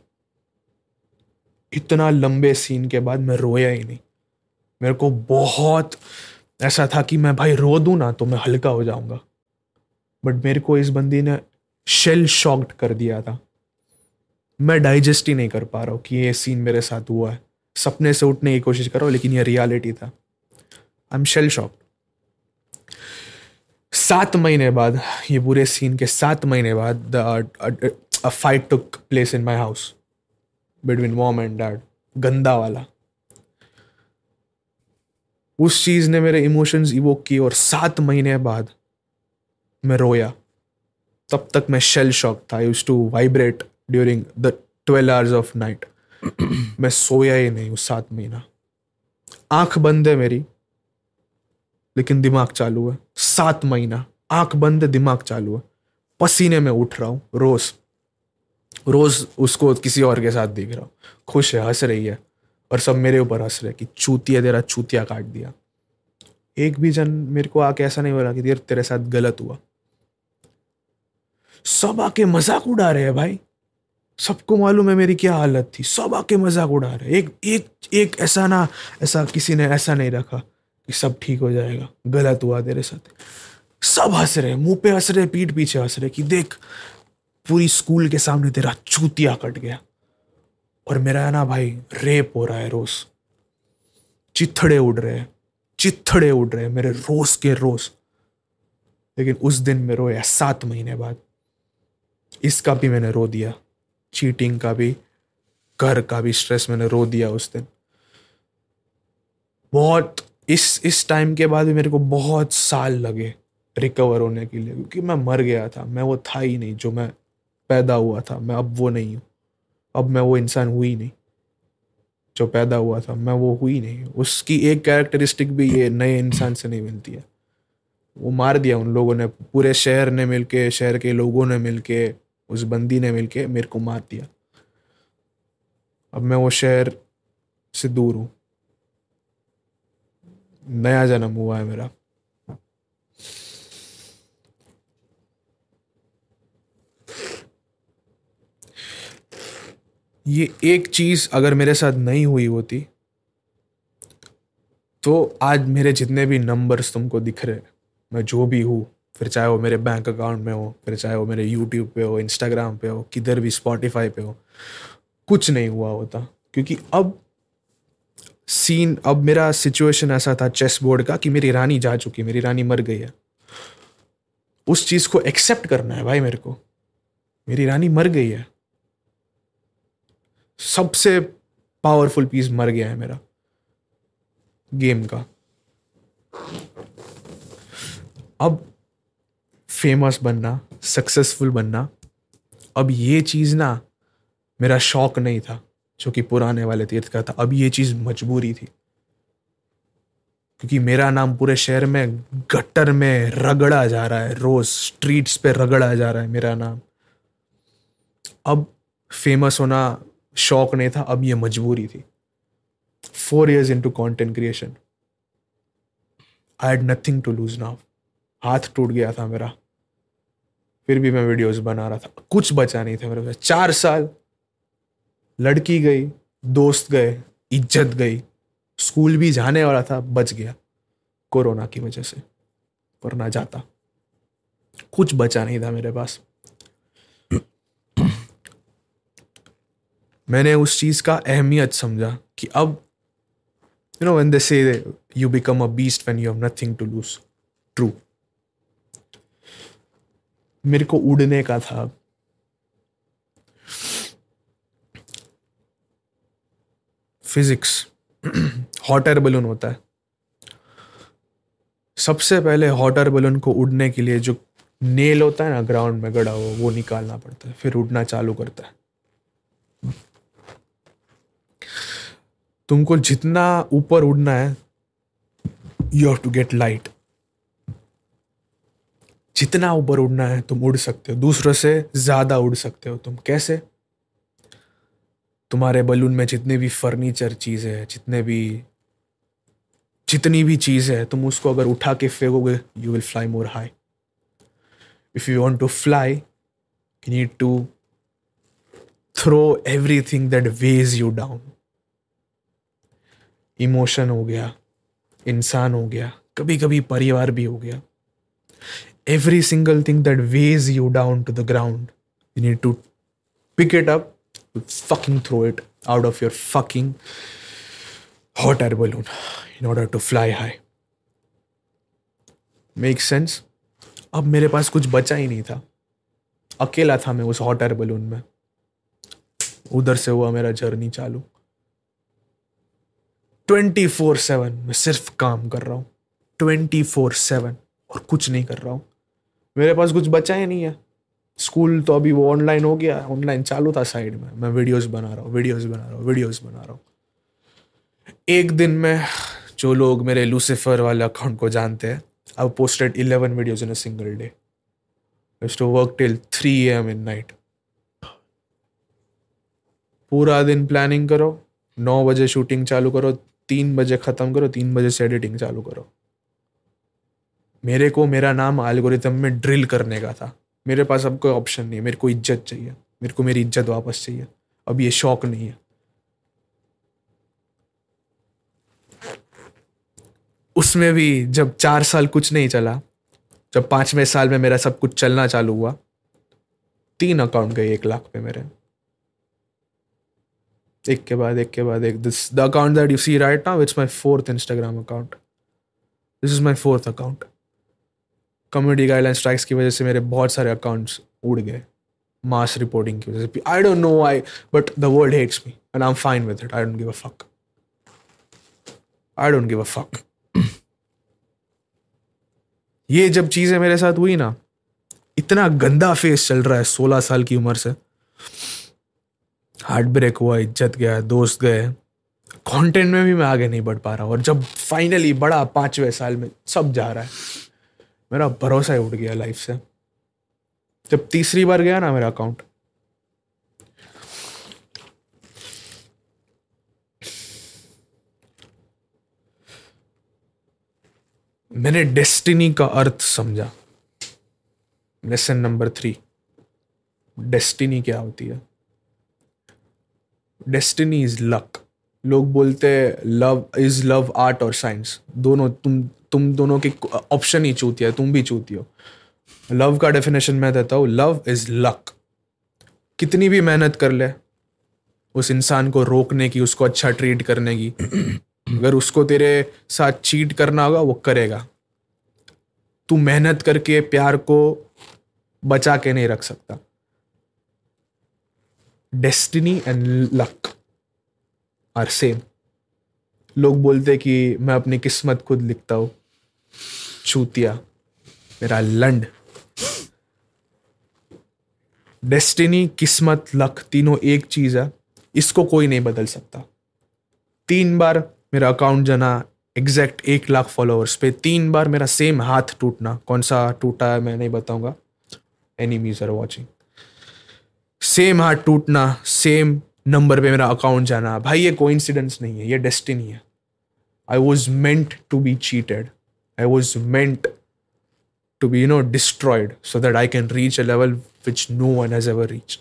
इतना लंबे सीन के बाद मैं रोया ही नहीं। मेरे को बहुत ऐसा था कि मैं भाई रो दूं ना तो मैं हल्का हो जाऊंगा, बट मेरे को इस बंदी ने शेल शॉक्ड कर दिया था। मैं डाइजेस्ट ही नहीं कर पा रहा हूँ कि ये सीन मेरे साथ हुआ है। सपने से उठने की कोशिश कर रहा हूँ लेकिन ये रियलिटी था। I am shell shocked. सात महीने बाद, ये पूरे सीन के सात महीने बाद, a fight took place in my house between mom and dad, गंदा वाला। उस चीज ने मेरे इमोशंस इवोक किए और सात महीने बाद मैं रोया। तब तक मैं शेल शॉक था। I used to vibrate during the twelve hours of night. मैं सोया ही नहीं उस सात महीना। आंख बंद है मेरी लेकिन दिमाग चालू है। सात महीना आंख बंद है, दिमाग चालू है। पसीने में उठ रहा हूँ रोज रोज उसको किसी और के साथ दिख रहा हूँ, खुश है, हंस रही है, और सब मेरे ऊपर हंस रहे कि चूतिया, तेरा चूतिया काट दिया। एक भी जन मेरे को आके ऐसा नहीं बोला कि तेरे तेरे साथ गलत हुआ। सब आके मजाक उड़ा रहे हैं भाई। सबको मालूम है मेरी क्या हालत थी। सब आके मजाक उड़ा रहे हैं। एक एक एक ऐसा ना ऐसा किसी ने ऐसा नहीं रखा कि सब ठीक हो जाएगा, गलत हुआ तेरे साथ। सब हंस रहे, मुंह पे हंस रहे, पीठ पीछे हंस रहे कि देख पूरी स्कूल के सामने तेरा चूतिया कट गया। और मेरा ना भाई रेप हो रहा है रोज। चिथड़े उड़ रहे हैं, चिथड़े उड़ रहे हैं मेरे रोज के रोज। लेकिन उस दिन में रोया सात महीने बाद। इसका भी मैंने रो दिया, चीटिंग का भी, घर का भी स्ट्रेस मैंने रो दिया उस दिन बहुत। इस इस टाइम के बाद भी मेरे को बहुत साल लगे रिकवर होने के लिए, क्योंकि मैं मर गया था। मैं वो था ही नहीं जो मैं पैदा हुआ था। मैं अब वो नहीं हूँ। अब मैं वो इंसान हुई नहीं जो पैदा हुआ था। मैं वो हुई नहीं। उसकी एक कैरेक्टरिस्टिक भी ये नए इंसान से नहीं मिलती है। वो मार दिया उन लोगों ने, पूरे शहर ने मिलके, शहर के लोगों ने मिलके, उस बंदी ने मिलके मेरे को मार दिया। अब मैं वो शहर से दूर हूँ। नया जन्म हुआ है मेरा। ये एक चीज अगर मेरे साथ नहीं हुई होती तो आज मेरे जितने भी नंबर्स तुमको दिख रहे, मैं जो भी हूँ, फिर चाहे वो मेरे बैंक अकाउंट में हो, फिर चाहे वो मेरे यूट्यूब पे हो, इंस्टाग्राम पे हो, किधर भी, स्पॉटिफाई पे हो, कुछ नहीं हुआ होता। क्योंकि अब सीन, अब मेरा सिचुएशन ऐसा था चेस बोर्ड का कि मेरी रानी जा चुकी, मेरी रानी मर गई है। उस चीज को एक्सेप्ट करना है भाई मेरे को। मेरी रानी मर गई है, सबसे पावरफुल पीस मर गया है मेरा गेम का। अब फेमस बनना, सक्सेसफुल बनना, अब ये चीज ना मेरा शौक नहीं था जो कि पुराने वाले तीर्थ का था। अब ये चीज मजबूरी थी, क्योंकि मेरा नाम पूरे शहर में गटर में रगड़ा जा रहा है, रोज स्ट्रीट्स पे रगड़ा जा रहा है मेरा नाम। अब फेमस होना शौक नहीं था, अब ये मजबूरी थी। Four years into content creation, I had nothing to lose now. हाथ टूट गया था मेरा, फिर भी मैं वीडियोस बना रहा था, कुछ बचा नहीं था मेरे पास। चार साल, लड़की गई, दोस्त गए, इज्जत गई, स्कूल भी जाने वाला था, बच गया कोरोना की वजह से, वरना जाता। कुछ बचा नहीं था मेरे पास। मैंने उस चीज का अहमियत समझा कि अब you know when they say you become a beast when you have nothing to lose, true. मेरे को उड़ने का था। फिजिक्स, हॉट एयर बलून होता है, सबसे पहले हॉट एयर बलून को उड़ने के लिए जो नेल होता है ना ग्राउंड में गड़ा हुआ, वो निकालना पड़ता है, फिर उड़ना चालू करता है। तुमको जितना ऊपर उड़ना है, you have to get light. जितना ऊपर उड़ना है तुम उड़ सकते हो, दूसरों से ज्यादा उड़ सकते हो तुम। कैसे? तुम्हारे बलून में जितने भी फर्नीचर चीज है, जितने भी जितनी भी चीज है, तुम उसको अगर उठा के फेंकोगे, you will fly more high. If you want to fly, you need to throw everything that weighs you down. Emotion हो गया, इंसान हो गया, कभी कभी परिवार भी हो गया। Every single thing that weighs you down to the ground, you need to pick it up, fucking throw it out of your fucking hot air balloon in order to fly high. Makes sense? अब मेरे पास कुछ बचा ही नहीं था, अकेला था मैं उस हॉट एयर बलून में। उधर से हुआ मेरा जर्नी चालू। ट्वेंटी फोर सेवन मैं सिर्फ काम कर रहा हूँ, ट्वेंटी फोर सेवन, और कुछ नहीं कर रहा हूँ। मेरे पास कुछ बचा ही नहीं है। स्कूल तो अभी वो ऑनलाइन हो गया, ऑनलाइन चालू था साइड में, मैं वीडियोस बना रहा हूँ, वीडियोस बना रहा हूँ, वीडियोस बना रहा हूँ। एक दिन में जो लोग मेरे लूसीफर वाले अकाउंट को जानते हैं, I posted eleven videos in a single day. I used to work till three A M in night. पूरा दिन प्लानिंग करो, नौ बजे शूटिंग चालू करो, तीन बजे खत्म करो, तीन बजे से एडिटिंग चालू करो। मेरे को मेरा नाम एल्गोरिथम में ड्रिल करने का था। मेरे पास अब कोई ऑप्शन नहीं है। मेरे को इज्जत चाहिए, मेरे को मेरी इज्जत वापस चाहिए। अब ये शौक नहीं है। उसमें भी जब चार साल कुछ नहीं चला, जब पांचवें साल में मेरा सब कुछ चलना चालू हुआ, तीन अकाउंट गए एक लाख पे मेरे, एक के बाद एक के बाद एक। This the account that you see right now, it's my fourth Instagram account. This is my fourth account. Community guideline strikes की वजह से मेरे बहुत सारे अकाउंट्स उड़ गए, मास रिपोर्टिंग की वजह से। I don't know why, but the world hates me and I am fine with it. I don't give a fuck. I don't give a fuck. ये जब चीजें मेरे साथ हुई ना, इतना गंदा फेस चल रहा है सोलह साल की उम्र से। हार्ट ब्रेक हुआ, इज्जत गया, दोस्त गए, कंटेंट में भी मैं आगे नहीं बढ़ पा रहा हूँ। और जब फाइनली बड़ा पांचवें साल में सब जा रहा है, मेरा भरोसा ही उठ गया लाइफ से। जब तीसरी बार गया ना मेरा अकाउंट, मैंने डेस्टिनी का अर्थ समझा। लेसन नंबर थ्री, डेस्टिनी क्या होती है? Destiny is luck. लोग बोलते हैं लव इज लव आर्ट और साइंस, दोनों तुम तुम दोनों की ऑप्शन ही चूतिया है, तुम भी चूती हो। लव का डेफिनेशन मैं देता हूँ, लव इज लक। कितनी भी मेहनत कर ले उस इंसान को रोकने की, उसको अच्छा ट्रीट करने की, अगर उसको तेरे साथ चीट करना होगा वो करेगा। तू मेहनत करके प्यार को बचा के नहीं रख सकता. Destiny and luck are same. लोग बोलते कि मैं अपनी किस्मत खुद लिखता हूं. चूतिया, मेरा लंड. डेस्टिनी, किस्मत, लक तीनों एक चीज है. इसको कोई नहीं बदल सकता. तीन बार मेरा अकाउंट जना एग्जैक्ट एक लाख फॉलोअर्स पे. तीन बार मेरा सेम हाथ टूटना. कौन सा टूटा है मैं नहीं बताऊंगा, एनिमीज आर वॉचिंग. सेम हाथ टूटना, सेम नंबर पे मेरा अकाउंट जाना. भाई ये कोइंसिडेंस नहीं है, ये डेस्टिनी है. I was meant to be cheated. I was meant to be, you know, destroyed so that I can reach a level which no one has ever reached.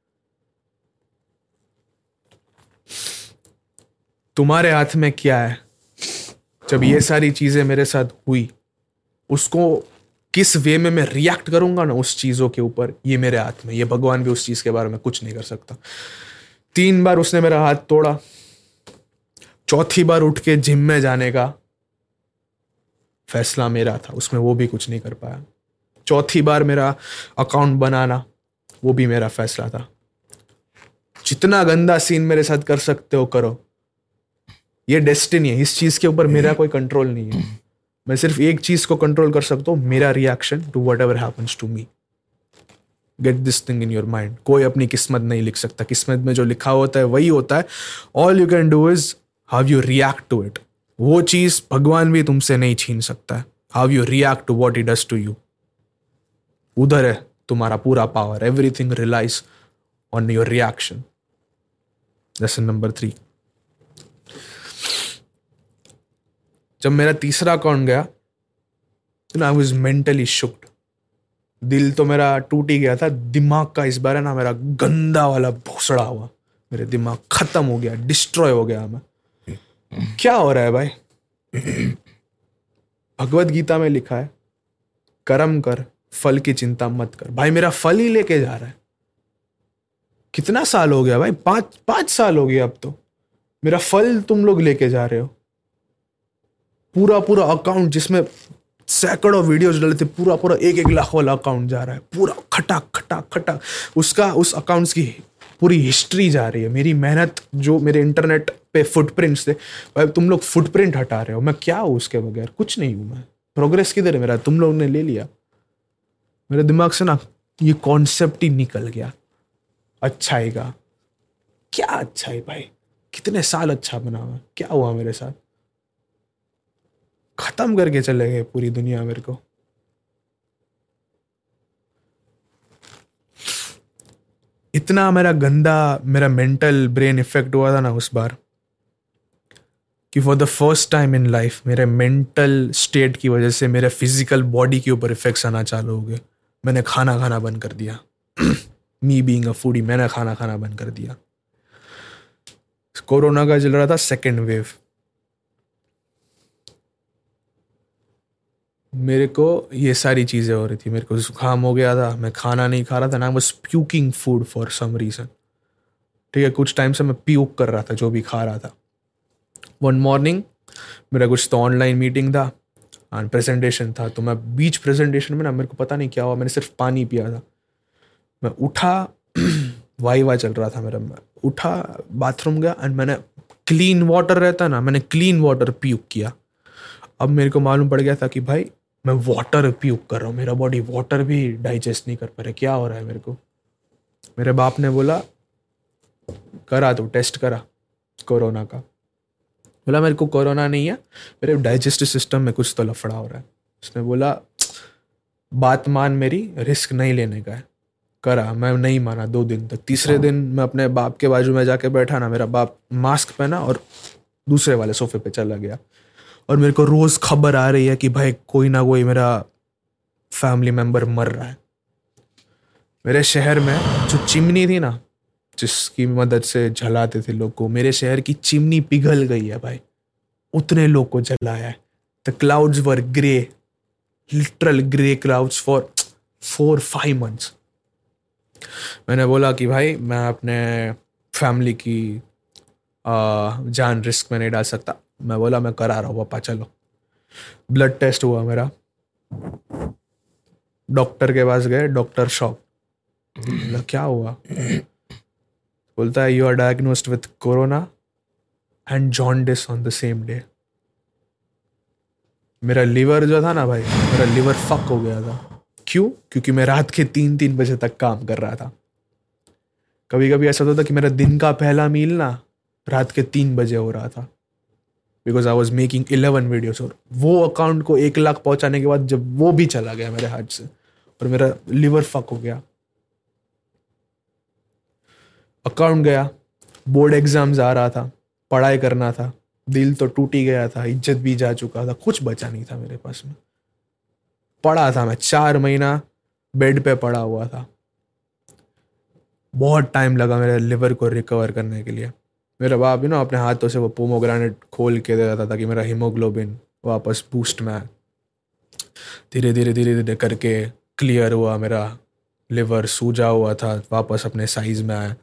तुम्हारे हाथ में क्या है? जब ये सारी चीजें मेरे साथ हुई, उसको किस वे में मैं रिएक्ट करूंगा ना उस चीजों के ऊपर, ये मेरे हाथ में. ये भगवान भी उस चीज के बारे में कुछ नहीं कर सकता. तीन बार उसने मेरा हाथ तोड़ा. चौथी बार उठ के जिम में जाने का फैसला मेरा था, उसमें वो भी कुछ नहीं कर पाया. चौथी बार मेरा अकाउंट बनाना, वो भी मेरा फैसला था. जितना गंदा सीन मेरे साथ कर सकते हो करो. ये डेस्टिनी है. इस चीज के ऊपर मेरा कोई कंट्रोल नहीं है. मैं सिर्फ एक चीज को कंट्रोल कर सकता हूँ, मेरा reaction to whatever happens to me. Get this thing in your mind. कोई अपनी किस्मत नहीं लिख सकता. किस्मत में जो लिखा होता है वही होता है. All you can do is how you react to it. वो चीज भगवान भी तुमसे नहीं छीन सकता है. How you react to what he does to you, उधर है तुम्हारा पूरा power. Everything relies on your reaction. Lesson number three. जब मेरा तीसरा अकाउंट गया, आई वॉज मेंटली शुक्ड. दिल तो मेरा टूट ही गया था. दिमाग का इस बार है ना मेरा गंदा वाला भोसड़ा हुआ. मेरे दिमाग खत्म हो गया, डिस्ट्रॉय हो गया मैं. क्या हो रहा है भाई? भगवत गीता में लिखा है, कर्म कर, फल की चिंता मत कर. भाई मेरा फल ही लेके जा रहा है. कितना साल हो गया भाई? पांच पांच साल हो गया अब तो. मेरा फल तुम लोग लेके जा रहे हो. पूरा पूरा अकाउंट जिसमें सैकड़ों वीडियोस डले थे, पूरा पूरा एक एक लाख वाला अकाउंट जा रहा है. पूरा खटाक खटाक खटाक. उसका उस अकाउंट्स की पूरी हिस्ट्री जा रही है. मेरी मेहनत जो मेरे इंटरनेट पे फुटप्रिंट्स थे, भाई तुम लोग फुटप्रिंट हटा रहे हो. मैं क्या हूँ उसके बगैर? कुछ नहीं हूँ मैं. प्रोग्रेस किधर है मेरा? तुम लोग ने ले लिया. मेरे दिमाग से ना ये कॉन्सेप्ट ही निकल गया अच्छाई का. क्या अच्छाई भाई? कितने साल अच्छा बना हुआ. क्या हुआ मेरे साथ? खत्म करके चले गए पूरी दुनिया मेरे को. इतना मेरा गंदा मेरा मेंटल ब्रेन इफेक्ट हुआ था ना उस बार, कि for the first time in life मेरे मेंटल स्टेट की वजह से मेरे फिजिकल बॉडी के ऊपर इफेक्ट्स आना चालू हो गए. मैंने खाना खाना बंद कर दिया. मी बीइंग अ फूडी, मैंने खाना खाना बंद कर दिया. कोरोना का चल रहा था सेकेंड वेव. मेरे को ये सारी चीज़ें हो रही थी. मेरे को जुकाम हो गया था. मैं खाना नहीं खा रहा था ना. I was puking food for some reason. ठीक है, कुछ टाइम से मैं प्यूक कर रहा था जो भी खा रहा था. वन मॉर्निंग मेरा कुछ तो ऑनलाइन मीटिंग था एंड प्रेजेंटेशन था. तो मैं बीच प्रेजेंटेशन में ना, मेरे को पता नहीं क्या हुआ, मैंने सिर्फ पानी पिया था. मैं उठा, वाई वाई चल रहा था मेरा. मैं उठा, बाथरूम गया एंड मैंने क्लीन वाटर रहता ना, मैंने क्लीन वाटर प्यूक किया. अब मेरे को मालूम पड़ गया था कि भाई मैं वाटर प्यूक कर रहा हूँ. मेरा बॉडी वाटर भी डाइजेस्ट नहीं कर पा रहा. क्या हो रहा है मेरे को? मेरे बाप ने बोला करा तो टेस्ट करा कोरोना का. बोला मेरे को कोरोना नहीं है, मेरे डाइजेस्टिव सिस्टम में कुछ तो लफड़ा हो रहा है. उसने बोला बात मान मेरी, रिस्क नहीं लेने का है. करा, मैं नहीं माना दो दिन तक. तीसरे दिन मैं अपने बाप के बाजू में जाके बैठा ना, मेरा बाप मास्क पहना और दूसरे वाले सोफे पे चला गया. और मेरे को रोज खबर आ रही है कि भाई कोई ना कोई मेरा फैमिली मेंबर मर रहा है. मेरे शहर में जो चिमनी थी ना, जिसकी मदद से जलाते थे लोग को, मेरे शहर की चिमनी पिघल गई है भाई. उतने लोग को जलाया है. The clouds were grey, literal grey clouds for four five months. मैंने बोला कि भाई मैं अपने फैमिली की आ, जान रिस्क में नहीं डाल सकता. मैं बोला मैं करा रहा हूँ पापा, चलो. ब्लड टेस्ट हुआ मेरा, डॉक्टर के पास गए, डॉक्टर शॉक, बोला क्या हुआ? बोलता है you are diagnosed with corona and jaundice on the same day. मेरा लीवर जो था ना भाई, मेरा लीवर फक हो गया था। क्यों? क्योंकि मैं रात के तीन तीन बजे तक काम कर रहा था। कभी कभी ऐसा होता था कि मेरा दिन का पहला मील ना रात के तीन बजे हो रहा था, because I was making eleven videos. और वो अकाउंट को एक लाख पहुंचाने के बाद जब वो भी चला गया मेरे हाथ से और मेरा लिवर फक हो गया, अकाउंट गया, बोर्ड एग्जाम्स आ रहा था, पढ़ाई करना था, दिल तो टूट ही गया था, इज्जत भी जा चुका था, कुछ बचा नहीं था मेरे पास में। पड़ा था मैं, चार महीना बेड पे पड़ा हुआ था। बहुत टाइम लगा मेरे लिवर को रिकवर करने के लिए। मेरा बाप भी ना अपने हाथों से वो पोमोग्रेनेट खोल के दे देता था कि मेरा हीमोग्लोबिन वापस बूस्ट में आए। धीरे धीरे धीरे धीरे करके क्लियर हुआ मेरा लिवर, सूजा हुआ था, वापस अपने साइज में आया।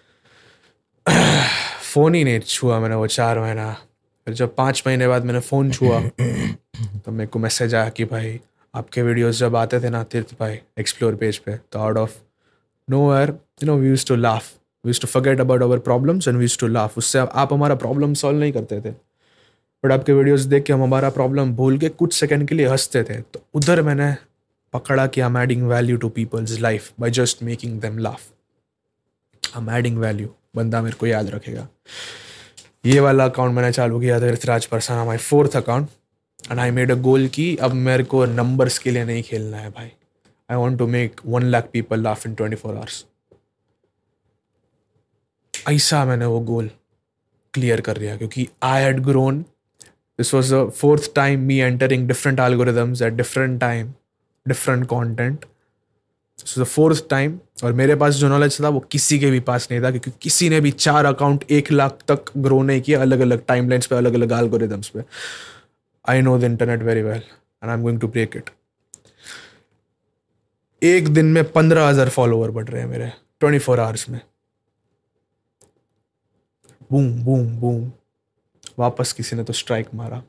फ़ोन ही नहीं छुआ मैंने वो चार महीना। फिर जब पाँच महीने बाद मैंने फ़ोन छुआ तो मेरे को मैसेज आया कि भाई आपके वीडियोस जब आते थे ना तीर्थ भाई एक्सप्लोर पेज पे, तो out of nowhere you know we used to laugh, we used to forget about our problems and we used to laugh. उससे आप हमारा प्रॉब्लम सॉल्व नहीं करते थे, बट आपके वीडियोस देख के हम हमारा प्रॉब्लम भूल के कुछ सेकंड के लिए हंसते थे। तो उधर मैंने पकड़ा कि I am adding value to people's life by just making them laugh. I am adding value, बंदा मेरे को याद रखेगा। ये वाला अकाउंट मैंने चालू किया था, Tirthraj Parsana, my fourth account, and I made a goal कि अब मेरे को नंबर्स के लिए नहीं खेलना है भाई। I want to make one lakh people laugh in twenty four hours. ऐसा मैंने वो गोल क्लियर कर लिया क्योंकि I had grown. This was the fourth time me entering different algorithms at different time, different content. This was the fourth time. और मेरे पास जो knowledge था वो किसी के भी पास नहीं था, क्योंकि किसी ने भी चार अकाउंट एक लाख तक ग्रो नहीं किया अलग अलग टाइम लाइन्स पे, अलग अलग एल्गोरिदम्स पे। I know the internet very well and I am going to break it. एक दिन में पंद्रह हजार फॉलोवर बढ़ रहे हैं मेरे ट्वेंटी फोर आवर्स में। बूम बूम बूम, वापस किसी ने तो स्ट्राइक मारा।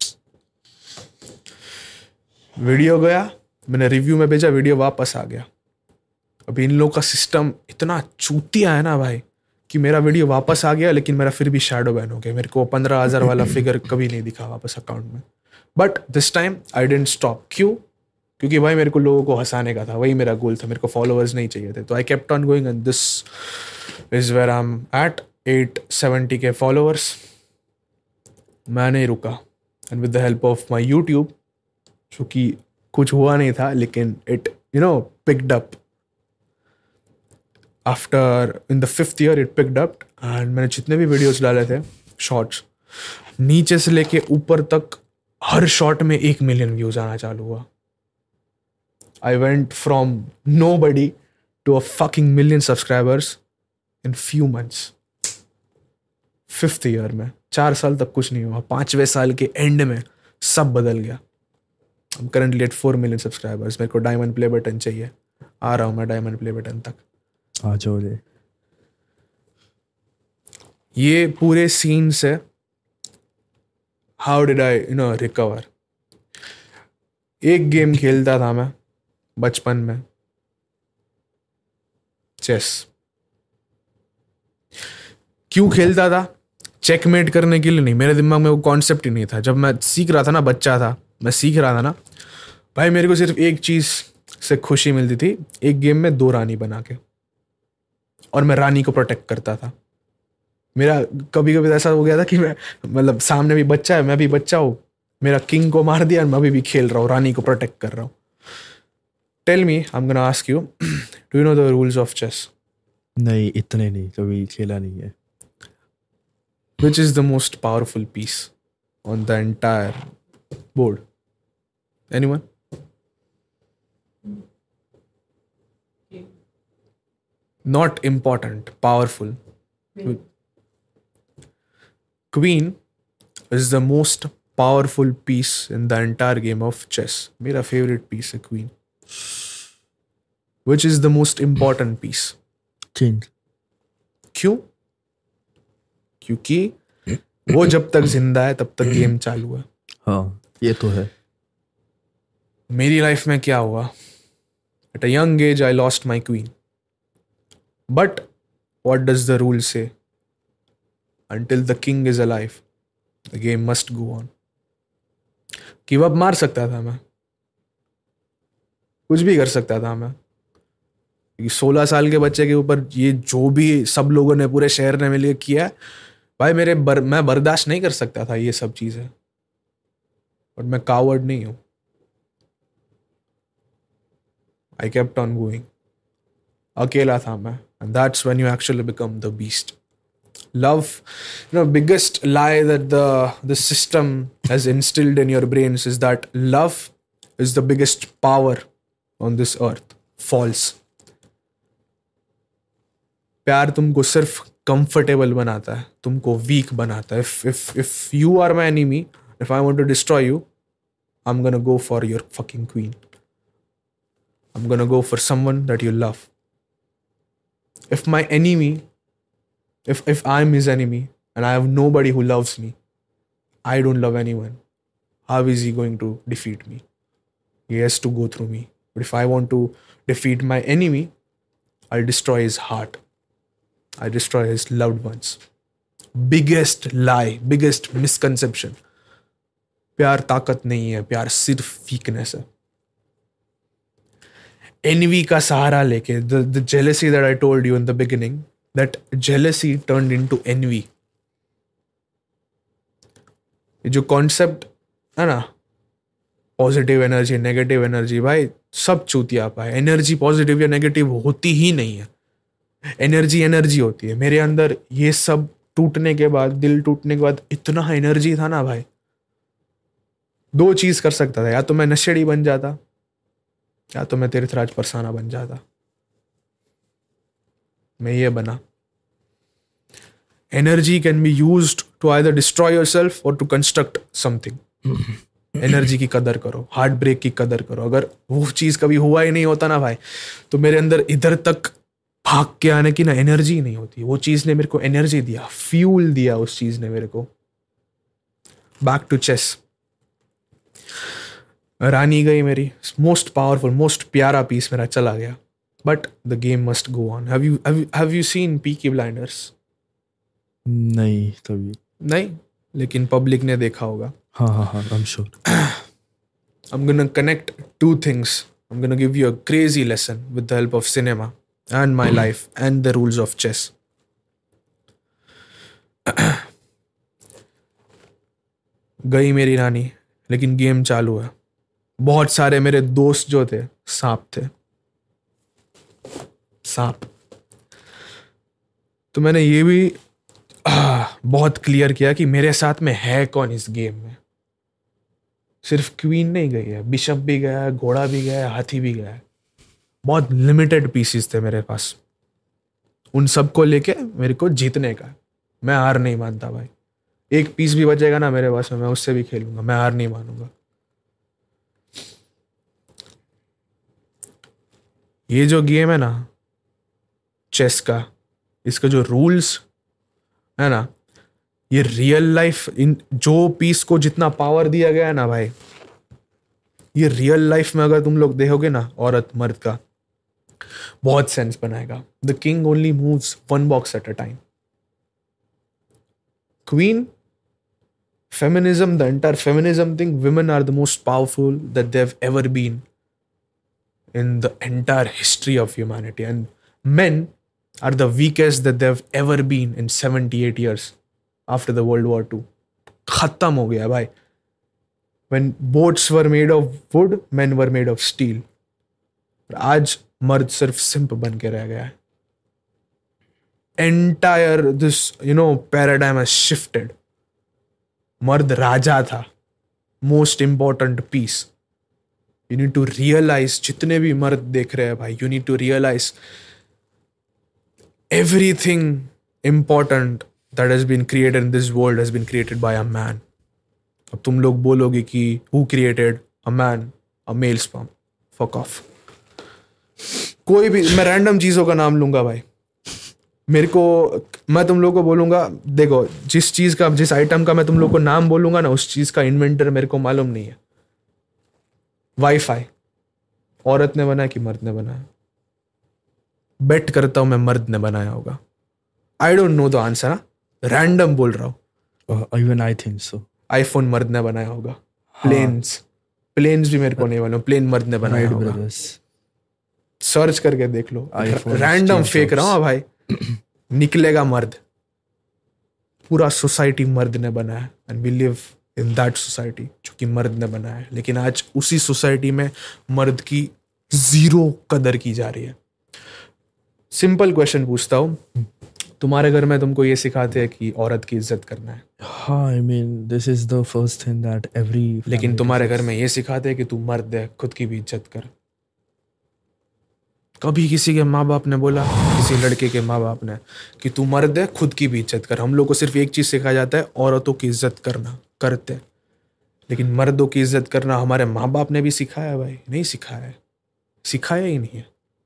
वीडियो गया, मैंने रिव्यू में भेजा, वीडियो वापस आ गया। अभी इन लोगों का सिस्टम इतना चूतिया है ना भाई कि मेरा वीडियो वापस आ गया लेकिन मेरा फिर भी शैडो बैन हो गया। मेरे को पंद्रह हजार वाला फिगर कभी नहीं दिखा वापस अकाउंट में। But this time I didn't stop. क्यों? क्योंकि भाई मेरे को लोगों को हंसाने का था, वही मेरा गोल था। मेरे को फॉलोअर्स नहीं चाहिए थे, तो I kept on going and this is where I am at at seventy K followers. मैं नहीं रुका and with the help of my YouTube, जो कि कुछ हुआ नहीं था लेकिन it you know picked up after in the fifth year it picked up. And मैंने जितने भी वीडियोस डाले थे शॉर्ट्स, नीचे से लेके ऊपर तक हर शॉर्ट में एक मिलियन व्यूज आना चालू हुआ। I went from nobody to a fucking million subscribers in few months. Fifth year में, चार साल तक कुछ नहीं हुआ, पांचवें साल के एंड में सब बदल गया। I'm currently at four million subscribers. मेरे को डायमंड प्ले बटन चाहिए, आ रहा हूँ मैं डायमंड प्ले बटन तक। आ जाओ रे। ये पूरे सीन से how did I you know recover. एक गेम खेलता था मैं बचपन में, चेस। क्यों खेलता था? चेकमेट करने के लिए नहीं, मेरे दिमाग में वो कॉन्सेप्ट ही नहीं था। जब मैं सीख रहा था ना, बच्चा था मैं, सीख रहा था ना भाई, मेरे को सिर्फ एक चीज से खुशी मिलती थी, एक गेम में दो रानी बना के, और मैं रानी को प्रोटेक्ट करता था। मेरा कभी कभी ऐसा हो गया था कि मैं मतलब सामने भी बच्चा है, मैं भी बच्चा हूँ, मेरा किंग को मार दिया और मैं अभी भी खेल रहा हूँ, रानी को प्रोटेक्ट कर रहा हूँ। Tell me, I am gonna ask you, do you know the rules of chess? नहीं, इतने नहीं, कभी खेला नहीं है। Which is the most powerful piece on the entire board? Anyone? Not important, powerful. Queen. Queen is the most powerful piece in the entire game of chess. मेरा favorite piece है Queen. Which is the most important piece? King. क्यों? क्योंकि वो जब तक जिंदा है तब तक गेम चालू है। हाँ, ये तो है। मेरी लाइफ में क्या हुआ, at a young age I lost my queen, but what does the rule say, until the king is alive the game must go on. Give up मार सकता था मैं, कुछ भी कर सकता था मैं. सोलह साल के बच्चे के ऊपर ये जो भी सब लोगों ने, पूरे शहर ने मिलकर किया है भाई, मेरे बर, मैं बर्दाश्त नहीं कर सकता था ये सब चीजें. बट मैं कावर्ड नहीं हूं. I kept on going. अकेला था मैं. And that's when you actually become the beast. Love, you know, biggest lie that the the system has instilled in your brains is that love is the biggest power on this earth. False. प्यार तुमको सिर्फ comfortable बनाता है, तुमको week बनाता है. if if if you are my enemy, if I want to destroy you, I'm gonna go for your fucking queen. I'm gonna go for someone that you love. If my enemy If if I'm his enemy and I have nobody who loves me, I don't love anyone, how is he going to defeat me? He has to go through me. But if I want to defeat my enemy, I'll destroy his heart. I destroy his loved ones. Biggest lie, biggest misconception. प्यार ताकत नहीं है, प्यार सिर्फ weakness है. Envy का सहारा लेके, the the jealousy that I told you in the beginning, that jealousy turned into envy. ये जो कॉन्सेप्ट है ना, पॉजिटिव एनर्जी, नेगेटिव एनर्जी, भाई सब चूतिया पाए. एनर्जी पॉजिटिव या नेगेटिव होती ही नहीं है. एनर्जी एनर्जी होती है. मेरे अंदर ये सब टूटने के बाद, दिल टूटने के बाद इतना एनर्जी था ना भाई, दो चीज कर सकता था. या तो मैं नशेड़ी बन जाता, या तो मैं तीर्थराज परसाना बन जाता. मैं ये बना. Energy can be used to either destroy yourself और टू कंस्ट्रक्ट समथिंग. एनर्जी की कदर करो, हार्ट ब्रेक की कदर करो. अगर वो चीज कभी हुआ ही नहीं होता ना भाई, तो मेरे अंदर इधर तक भाग के आने की ना एनर्जी नहीं होती. वो चीज ने मेरे को एनर्जी दिया, फ्यूल दिया उस चीज ने मेरे को. Back to chess. रानी गई मेरी, मोस्ट पावरफुल, मोस्ट प्यारा पीस मेरा चला गया. But the game must go on. Have you have you have you seen Peaky Blinders? नहीं कभी नहीं, लेकिन पब्लिक ने देखा होगा. हाँ हाँ हाँ, I'm sure. I'm gonna connect two things. I'm gonna give you a crazy lesson with the help of cinema and my life and the rules of chess. गई मेरी रानी, लेकिन गेम चालू है. बहुत सारे मेरे दोस्त जो थे सांप थे. सांप. तो मैंने ये भी आ, बहुत क्लियर किया कि मेरे साथ में है कौन इस गेम में. सिर्फ क्वीन नहीं गई है, बिशप भी गया है, घोड़ा भी गया है, हाथी भी गया है. बहुत लिमिटेड पीसेस थे मेरे पास. उन सबको लेके मेरे को जीतने का. मैं हार नहीं मानता भाई. एक पीस भी बचेगा ना मेरे पास में, मैं उससे भी खेलूंगा. मैं हार नहीं मानूंगा. ये जो गेम है ना चेस का, इसका जो रूल्स है ना, ये रियल लाइफ, इन जो पीस को जितना पावर दिया गया है ना भाई, ये रियल लाइफ में अगर तुम लोग देखोगे ना, औरत मर्द का, बहुत सेंस बनाएगा. The king only moves one box at a time. Queen, feminism, the entire feminism thing, women are the most powerful that they've ever been in the entire history of humanity, and men are the weakest that they've ever been in seventy-eight years after the World War Two. खत्म हो गया भाई. When boats were made of wood, men were made of steel. आज मर्द सिर्फ सिंप बन के रह गया है. Entire this you know paradigm has shifted. मर्द राजा था, most important piece. You need to realize, जितने भी मर्द देख रहे हैं भाई, you need to realize everything important that has been created in this world has been created by a man. अब तुम लोग बोलोगे कि who created a man, a male sperm? Fuck off. कोई भी, मैं रैंडम चीजों का नाम लूंगा भाई. मेरे को, मैं तुम लोग को बोलूंगा, देखो जिस चीज का, जिस आइटम का मैं तुम लोग को नाम बोलूंगा ना, उस चीज का इन्वेंटर मेरे को मालूम नहीं है. वाईफाई औरत ने बनाया कि मर्द ने बनाया? बेट करता हूं मैं मर्द ने बनाया होगा. I don't know the answer, random बोल रहा हूं. Even I think so. IPhone मर्द ने बनाया होगा. प्लेन्स प्लेन्स भी मेरे को नहीं मालूम, प्लेन मर्द ने बनाया राइट होगा. ब्रदर्स. सर्च करके देख लो. iPhone, रैंडम Steve फेंक रहा हूँ Jobs. भाई. निकलेगा मर्द. पूरा सोसाइटी मर्द ने बनाया and we live in that society जो कि मर्द ने बनाया है. लेकिन आज उसी सोसाइटी में मर्द की जीरो कदर की जा रही है. सिंपल क्वेश्चन पूछता हूँ, तुम्हारे घर में तुमको ये सिखाते हैं कि औरत की इज्जत करना है, हाँ, I mean this is the first thing that every. लेकिन तुम्हारे घर में ये सिखाते हैं कि तू मर्द है, खुद की भी इज्जत कर. कभी किसी के माँ बाप ने बोला, किसी लड़के के माँ बाप ने, कि तू मर्द है, खुद की भी इज्जत कर? हम लोग को सिर्फ एक चीज सिखाया जाता है, औरतों की इज्जत करना. करते, लेकिन मर्दों की इज्जत करना हमारे माँ बाप ने भी सिखाया भाई? नहीं सिखाया है, सिखाया ही नहीं है.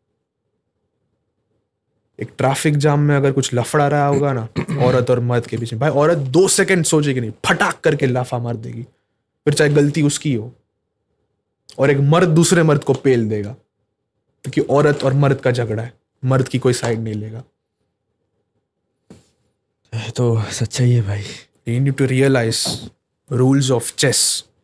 एक ट्रैफिक जाम में अगर कुछ लफड़ा रहा होगा ना औरत और मर्द के बीच में, भाई औरत दो सेकंड सोचेगी नहीं, फटाक करके लाफा मार देगी, फिर चाहे गलती उसकी हो. और एक मर्द दूसरे मर्द को पेल देगा, क्योंकि औरत और मर्द का झगड़ा है, मर्द की कोई साइड नहीं लेगा. तो सच्चाई है भाई. You need to realize rules of chess.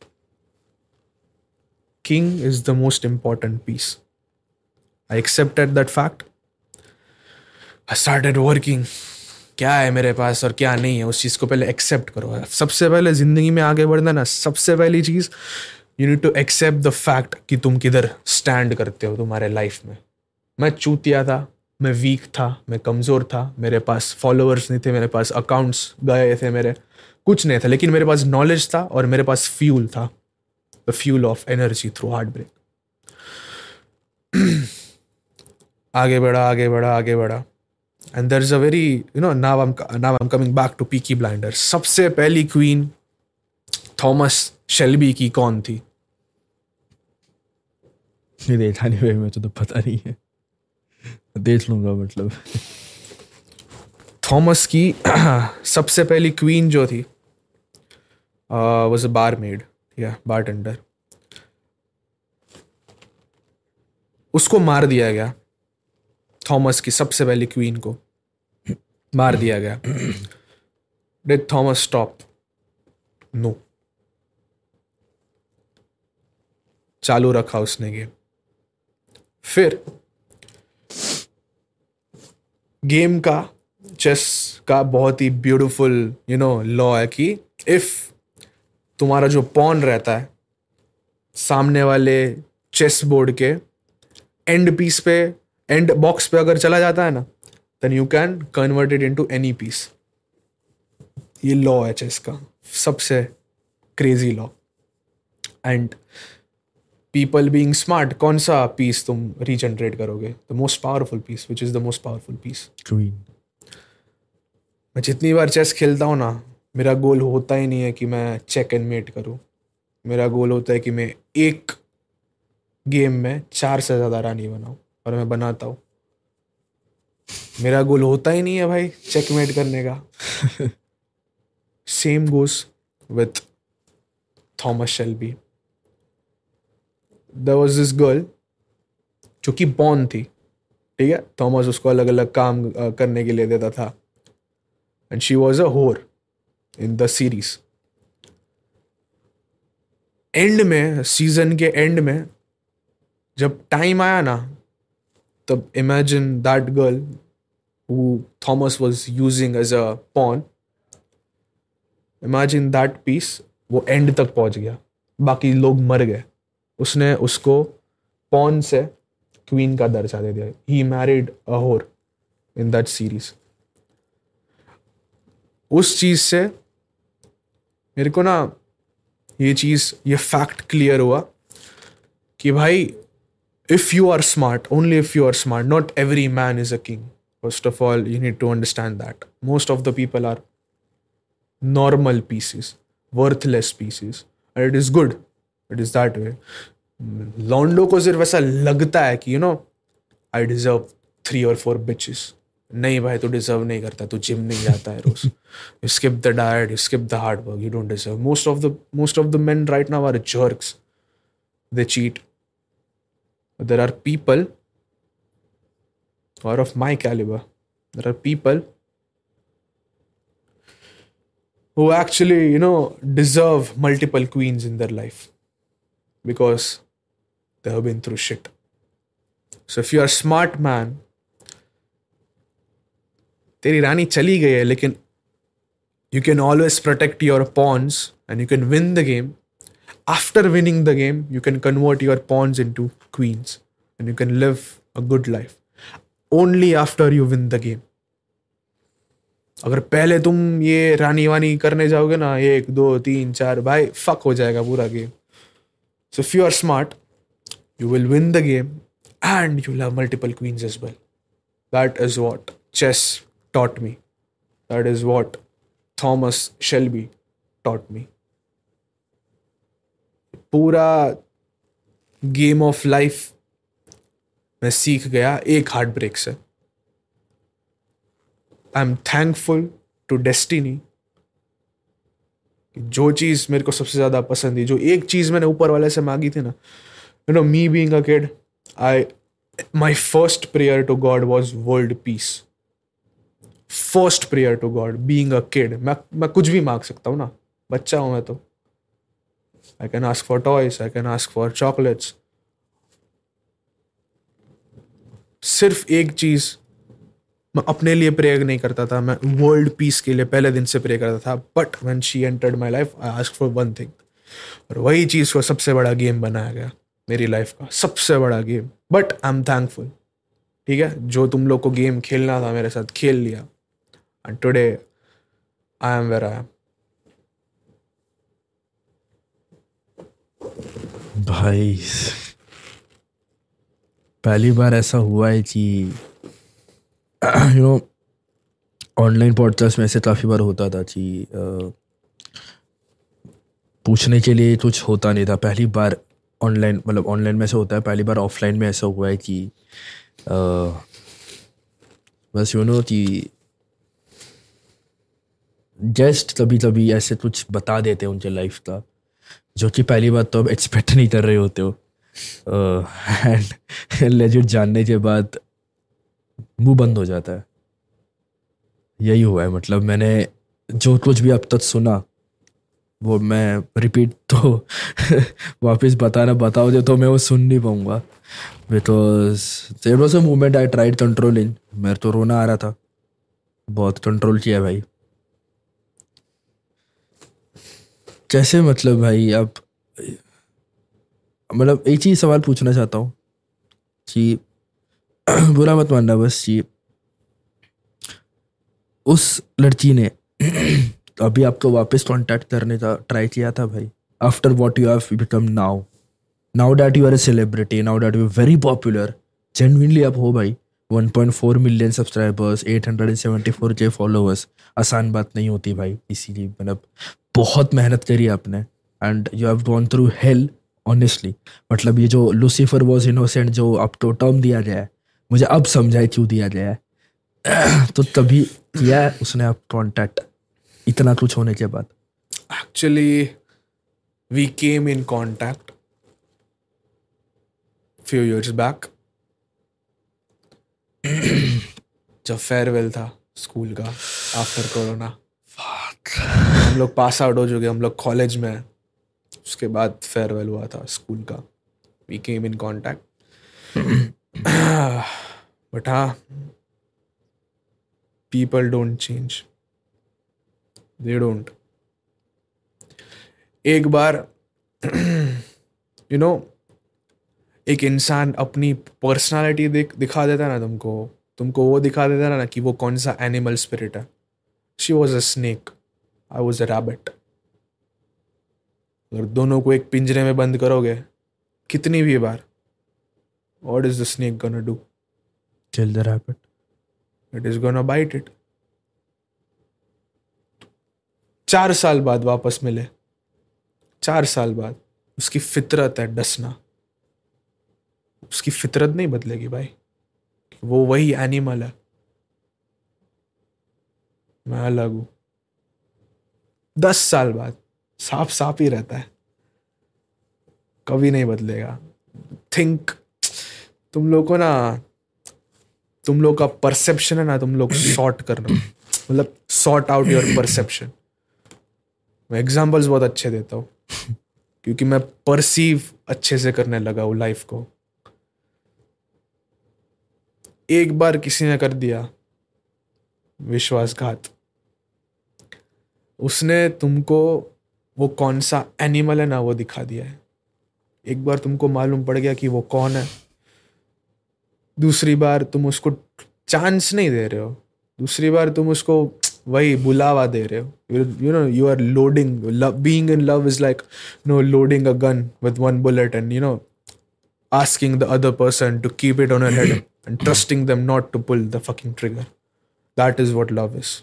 King is the most important piece. I accepted that fact. I started working. क्या है मेरे पास और क्या नहीं है, उस चीज़ को पहले एक्सेप्ट करो. सबसे पहले जिंदगी में आगे बढ़ना ना, सबसे पहली चीज़ you need to accept the fact कि तुम किधर स्टैंड करते हो तुम्हारे लाइफ में. मैं चूतिया था, मैं वीक था, मैं कमज़ोर था, मेरे पास फॉलोअर्स नहीं थे, मेरे पास अकाउंट्स गए थे, मेरे कुछ नहीं था, लेकिन मेरे पास नॉलेज था और मेरे पास फ्यूल था, the fuel of energy through heartbreak. आगे बढ़ा आगे बढ़ा आगे बढ़ा and there is a very you know now I am now I am coming back to Peaky Blinders. सबसे पहली क्वीन थॉमस शेल्बी की कौन थी? ये देखा नहीं भाई, मुझे तो पता नहीं है, देख लूंगा. मतलब थॉमस की सबसे पहली क्वीन जो थी वाज अ बारमेड या बारटेंडर. उसको मार दिया गया. थॉमस की सबसे पहली क्वीन को मार दिया गया. Did Thomas stop? नो. चालू रखा उसने गेम. फिर गेम का, चेस का बहुत ही ब्यूटीफुल यू नो लॉ है कि इफ तुम्हारा जो पॉन रहता है सामने वाले चेस बोर्ड के एंड पीस पे, एंड बॉक्स पे अगर चला जाता है ना, then you can convert it into any piece. ये लॉ है चेस का, सबसे crazy law. And people being smart, कौन सा पीस तुम रीजनरेट करोगे? The most powerful piece, which is the most powerful piece. Queen. मैं जितनी बार चेस खेलता हूँ ना, मेरा गोल होता ही नहीं है कि मैं चेक एंड मेट करूँ. मेरा गोल होता है कि मैं एक गेम में चार से ज़्यादा रानी बनाऊँ, और मैं बनाता हूँ. मेरा गोल होता ही नहीं है भाई चेकमेट करने का. Same goes with Thomas Shelby. There was this girl जो कि पॉन थी, ठीक है. थॉमस उसको अलग अलग काम uh, करने के लिए देता था, and she was a whore in the series. End में, सीजन के एंड में जब टाइम आया ना, तब imagine that girl who Thomas was using as a pawn, imagine that piece वो एंड तक पहुंच गया, बाकी लोग मर गए. उसने उसको पॉन से क्वीन का दर्जा दे दिया. He married a whore in that series. उस चीज से मेरे को ना ये चीज, ये फैक्ट क्लियर हुआ कि भाई, if you are smart, only if you are smart, not every man is a king. First of all, you need to understand that. Most of the people are normal pieces, worthless pieces. And it is good. It is that way. लॉन्डो को सिर्फ ऐसा लगता है कि you know I deserve three और four bitches. नहीं भाई, तू डिजर्व नहीं करता, तू जिम नहीं जाता है रोज, you skip the diet, you skip the hard work, you don't deserve. Most of the most of the men right now are jerks. they cheat. But there are people who are of my caliber. There are people who actually, you know, deserve multiple queens in their life because they have been through shit. So if you are a smart man, तेरी रानी चली गई है, लेकिन you can always protect your pawns and you can win the game. After winning the game, you can convert your pawns into queens and you can live a good life. Only after you win the game. अगर पहले तुम ये रानी वानी करने जाओगे ना, एक दो तीन चार, भाई फक हो जाएगा पूरा game. So if you are smart, you will win the game and you'll have multiple queens as well. That is what chess taught me. That is what Thomas Shelby taught me. पूरा game of life मैं सीख गया एक heartbreak से. I am thankful to destiny. जो चीज मेरे को सबसे ज्यादा पसंद थी, जो एक चीज मैंने ऊपर वाले से मांगी थी ना, you know, me being a kid, I my first prayer to God was world peace. First prayer to God, being a kid. मैं मैं कुछ भी मांग सकता हूँ ना, बच्चा हूं मैं तो. I can ask for toys, I can ask for chocolates. सिर्फ एक चीज मैं अपने लिए प्रेयर नहीं करता था, मैं वर्ल्ड पीस के लिए पहले दिन से प्रे करता था. But when she entered my life, I asked for one thing, और वही चीज को सबसे बड़ा गेम बनाया गया मेरी लाइफ का, सबसे बड़ा game. But I am thankful. ठीक है, जो तुम लोग को गेम खेलना था मेरे साथ खेल लिया, and today I am where I am. भाई पहली बार ऐसा हुआ है कि यू नो, ऑनलाइन पॉडकास्ट में ऐसे काफ़ी बार होता था कि uh, पूछने के लिए कुछ होता नहीं था. पहली बार ऑनलाइन, मतलब ऑनलाइन में ऐसा होता है, पहली बार ऑफलाइन में ऐसा हुआ है कि uh, बस यू नो कि गेस्ट कभी कभी ऐसे कुछ बता देते हैं उनके लाइफ का, जो कि पहली बार तो अब एक्सपेक्ट नहीं कर रहे होते हो. एंड लेजिट जानने के बाद मुंह बंद हो जाता है. यही हुआ है. मतलब मैंने जो कुछ भी अब तक सुना वो मैं रिपीट तो वापस बताना बताओगे तो मैं वो सुन नहीं पाऊँगा. Because there was a moment I tried controlling. मेरे तो रोना आ रहा था, बहुत कंट्रोल किया भाई. कैसे, मतलब भाई अब, मतलब एक चीज़ सवाल पूछना चाहता हूँ कि बुरा मत मानना, बस कि उस लड़की ने अभी आपको वापस कांटेक्ट करने का ट्राई किया था भाई, after what you have become now, now that you are a celebrity, now that you are very popular, genuinely आप हो भाई. One point four million subscribers, eight hundred seventy four K followers. आसान बात नहीं होती भाई, इसीलिए मतलब बहुत मेहनत करी आपने. And you have gone through hell honestly. मतलब ये जो लूसीफर वॉज इनोसेंट जो आपको टर्म दिया गया है, मुझे अब समझाए क्यों दिया गया है. तो तभी किया है उसने आप कॉन्टैक्ट, इतना कुछ होने के बाद. Actually, we came in contact few years back. जब फेयरवेल था स्कूल का आफ्टर कोरोना. हम लोग पास आउट हो चुके, हम लोग कॉलेज में हैं. उसके बाद फेयरवेल हुआ था स्कूल का. We came in contact. But हाँ, people don't change, they don't. एक बार यू नो, एक इंसान अपनी पर्सनालिटी दिख दिखा देता है ना तुमको, तुमको वो दिखा देता है ना कि वो कौन सा एनिमल स्पिरिट है. She was a snake, I was a rabbit. अगर दोनों को एक पिंजरे में बंद करोगे कितनी भी बार, what is the snake gonna do? Kill the rabbit. It is gonna bite it. चार साल बाद वापस मिले, चार साल बाद. उसकी फितरत है डसना, उसकी फितरत नहीं बदलेगी भाई, वो वही एनिमल है. मैं अलग हूं. दस साल बाद सांप सांप ही रहता है. कभी नहीं बदलेगा. थिंक, तुम लोग को ना, तुम लोग का परसेप्शन है ना, तुम लोग सॉर्ट करना, मतलब सॉर्ट आउट योर परसेप्शन. मैं एग्जाम्पल्स बहुत अच्छे देता हूँ क्योंकि मैं परसीव अच्छे से करने लगा हूँ लाइफ को. एक बार किसी ने कर दिया विश्वासघात, उसने तुमको वो कौन सा एनिमल है ना वो दिखा दिया है. एक बार तुमको मालूम पड़ गया कि वो कौन है, दूसरी बार तुम उसको चांस नहीं दे रहे हो, दूसरी बार तुम उसको वही बुलावा दे रहे हो. You know you are loading. Being in love is like no loading a gun with one bullet and you know asking the other person to keep it on her head and trusting them not to pull the fucking trigger. That is what love is.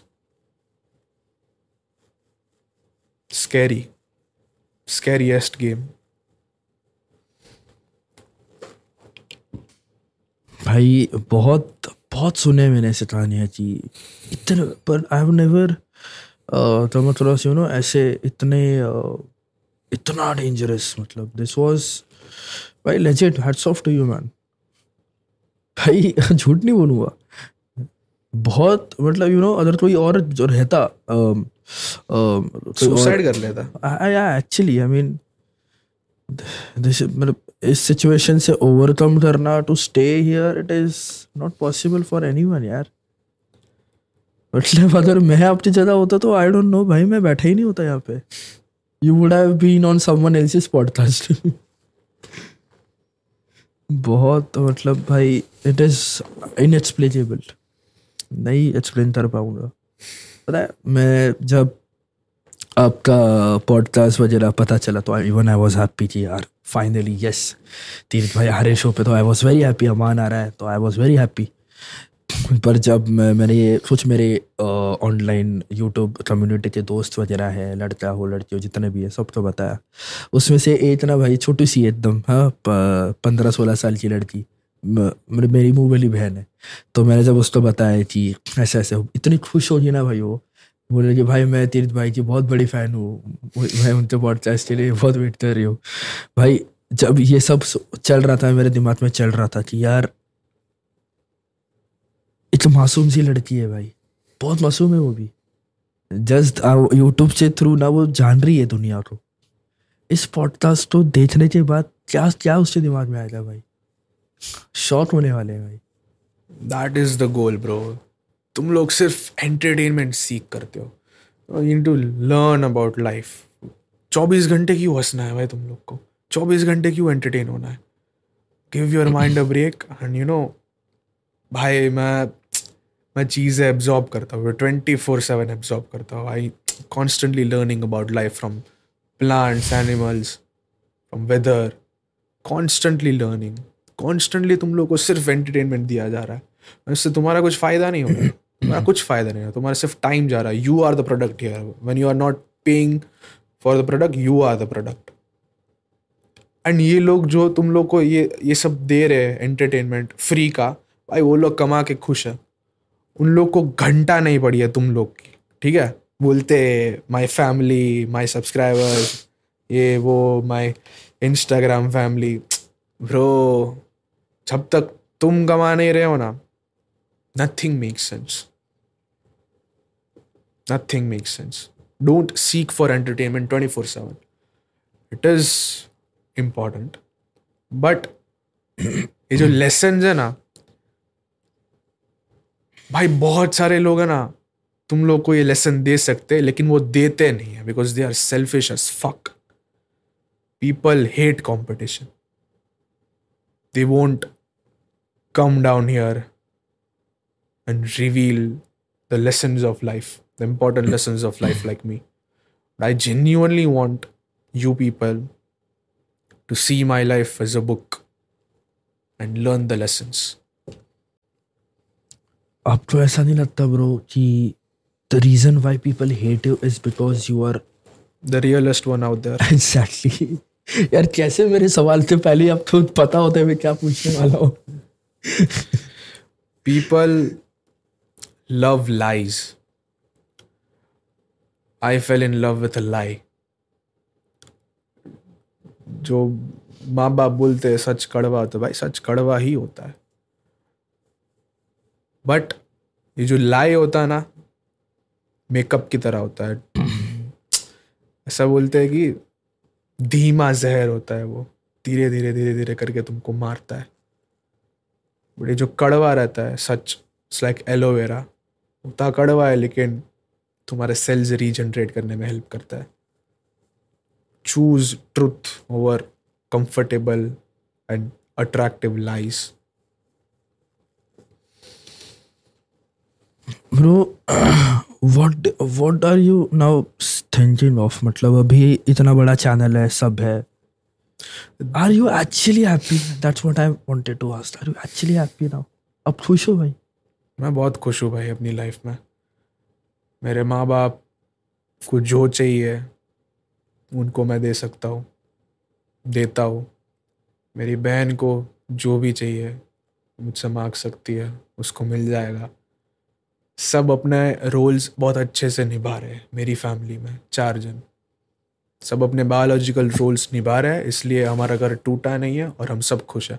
Scary. Scariest game. भाई बहुत बहुत सुने मैंने ऐसे कहानियाँ जी इतने, पर I have never तो मैं थोड़ा सा यू नो ऐसे इतने uh, इतना डेंजरस, मतलब दिस वाज भाई legend. Hats off to you man. भाई झूठ नहीं बोलूँगा, बहुत मतलब यू नो अगर कोई और जो रहता सुसाइड कर लेता. एक्चुअली आई मीन दिस, मतलब इस सिचुएशन से ओवरकम करना, to stay here, it is not possible for anyone यार. मतलब अगर मैं आपकी जगह होता तो आई डोंट नो भाई, मैं बैठा ही नहीं होता यहाँ पे. You would have been on someone else's podcast. बहुत मतलब भाई इट इज इनएक्सप्लेनेबल, नहीं एक्सप्लेन कर पाऊंगा. पता है मैं जब आपका पॉडकास्ट वगैरह पता चला तो इवन आई वाज हैप्पी कि यार फाइनली यस तीर्थ भाई आ रहे शो पे, तो I was very happy. Aman आ रहा है तो आई वाज वेरी हैप्पी. पर जब मैं मैंने ये कुछ मेरे ऑनलाइन यूट्यूब कम्युनिटी के दोस्त वगैरह है, लड़का हो लड़की हो जितने भी है सबको बताया, उसमें से एक ना भाई छोटी सी एकदम हाँ पंद्रह सोलह साल की लड़की, मेरी मेरी मुँह वाली बहन है, तो मैंने जब उसको बताया कि ऐसे ऐसे, इतनी खुश होगी ना भाई, वो बोले कि भाई मैं तीर्थ भाई की बहुत बड़ी फ़ैन हूँ, मैं उनके पॉडकास्ट के लिए बहुत वेट कर रही हूँ. भाई जब ये सब चल रहा था मेरे दिमाग में चल रहा था कि यार एक मासूम सी लड़की है भाई, बहुत मासूम है वो भी, जस्ट यूट्यूब से थ्रू ना वो जान रही है दुनिया को. इस पॉडकास्ट को देखने के बाद क्या क्या उसके दिमाग में आएगा भाई, शॉक होने वाले हैं भाई. That is the goal bro. तुम लोग सिर्फ एंटरटेनमेंट सीख करते हो, you need to learn about life. चौबीस घंटे क्यों हंसना है भाई तुम लोग को, चौबीस घंटे क्यों एंटरटेन होना है. Give your mind a break and you know भाई मैं मैं चीज़ें एब्जॉर्ब करता हूँ, ट्वेंटी फोर सेवन एब्जॉर्ब करता हूँ. I constantly learning about life from plants, animals, from weather, constantly learning. Constantly तुम लोग को सिर्फ एंटरटेनमेंट दिया जा रहा है, इससे तुम्हारा कुछ फ़ायदा नहीं हो रहा, तुम्हारा कुछ फ़ायदा नहीं हो, तुम्हारा सिर्फ टाइम जा रहा है. You are the product here. When you are not paying for the product, you are the product. And ये लोग जो तुम लोग को ये ये सब दे रहे हैं एंटरटेनमेंट फ्री का, भाई वो लोग कमा के खुश है. उन लोग को घंटा नहीं पड़ी है तुम लोग की, ठीक है. बोलते माई फैमिली, माई सब्सक्राइबर्स, ये वो माई इंस्टाग्राम फैमिली. ब्रो जब तक तुम कमा नहीं रहे हो ना, nothing makes sense. Nothing makes sense. Don't seek for entertainment twenty four seven. It is important, but ये जो लेसन है ना भाई, बहुत सारे लोग हैं ना तुम लोग को ये लेसन दे सकते हैं, लेकिन वो देते नहीं है because they are selfish as fuck. People hate competition. They won't come down here and reveal the lessons of life, the important lessons of life like me. I genuinely want you people to see my life as a book and learn the lessons. आपको ऐसा नहीं लगता bro कि the reason why people hate you is because you are the realest one out there? Exactly. यार कैसे मेरे सवाल से पहले आपको पता होता है मैं क्या पूछने वाला हूँ. People love lies. I fell in love with a lie. जो माँ बाप बोलते हैं सच कड़वा, तो भाई सच कड़वा ही होता है। बट ये जो लाई होता है ना, मेकअप की तरह होता है। ऐसा बोलते हैं कि धीमा जहर होता है वो, धीरे धीरे धीरे धीरे करके तुमको मारता है। बट ये जो कड़वा रहता है सच, इट्स लाइक एलोवेरा, होता कड़वा है लेकिन तुम्हारे सेल्स रीजनरेट करने में हेल्प करता है। Choose truth over comfortable and attractive lies. Bro what what are you now thinking of? मतलब अभी इतना बड़ा चैनल है, सब है, are you actually happy? That's what I wanted to ask, are you actually happy now? अब खुश हो भाई? मैं बहुत खुश हूँ भाई अपनी लाइफ में। मेरे माँ बाप को जो चाहिए उनको मैं दे सकता हूँ, देता हूँ। मेरी बहन को जो भी चाहिए मुझसे मांग सकती है, उसको मिल जाएगा। सब अपने रोल्स बहुत अच्छे से निभा रहे हैं। मेरी फैमिली में चार जन सब अपने बायोलॉजिकल रोल्स निभा रहे हैं, इसलिए हमारा घर टूटा नहीं है और हम सब खुश हैं,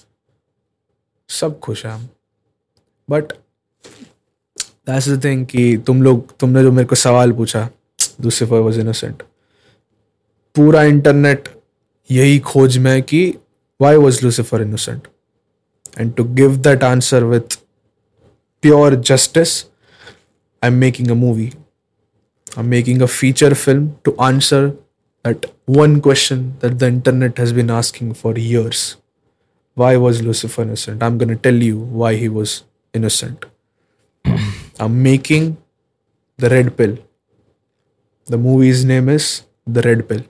सब खुश हैं हम। बट दैट्स द थिंग कि तुम लोग तुमने जो मेरे को सवाल पूछा, लूसीफर वाज इनोसेंट, पूरा इंटरनेट यही खोज में कि why was Lucifer innocent, and to give that answer with pure justice, I am making a movie, I am making a feature film to answer that one question that the internet has been asking for years. Why was Lucifer innocent? I'm going to tell you why he was innocent. I'm making The Red Pill. The movie's name is The Red Pill.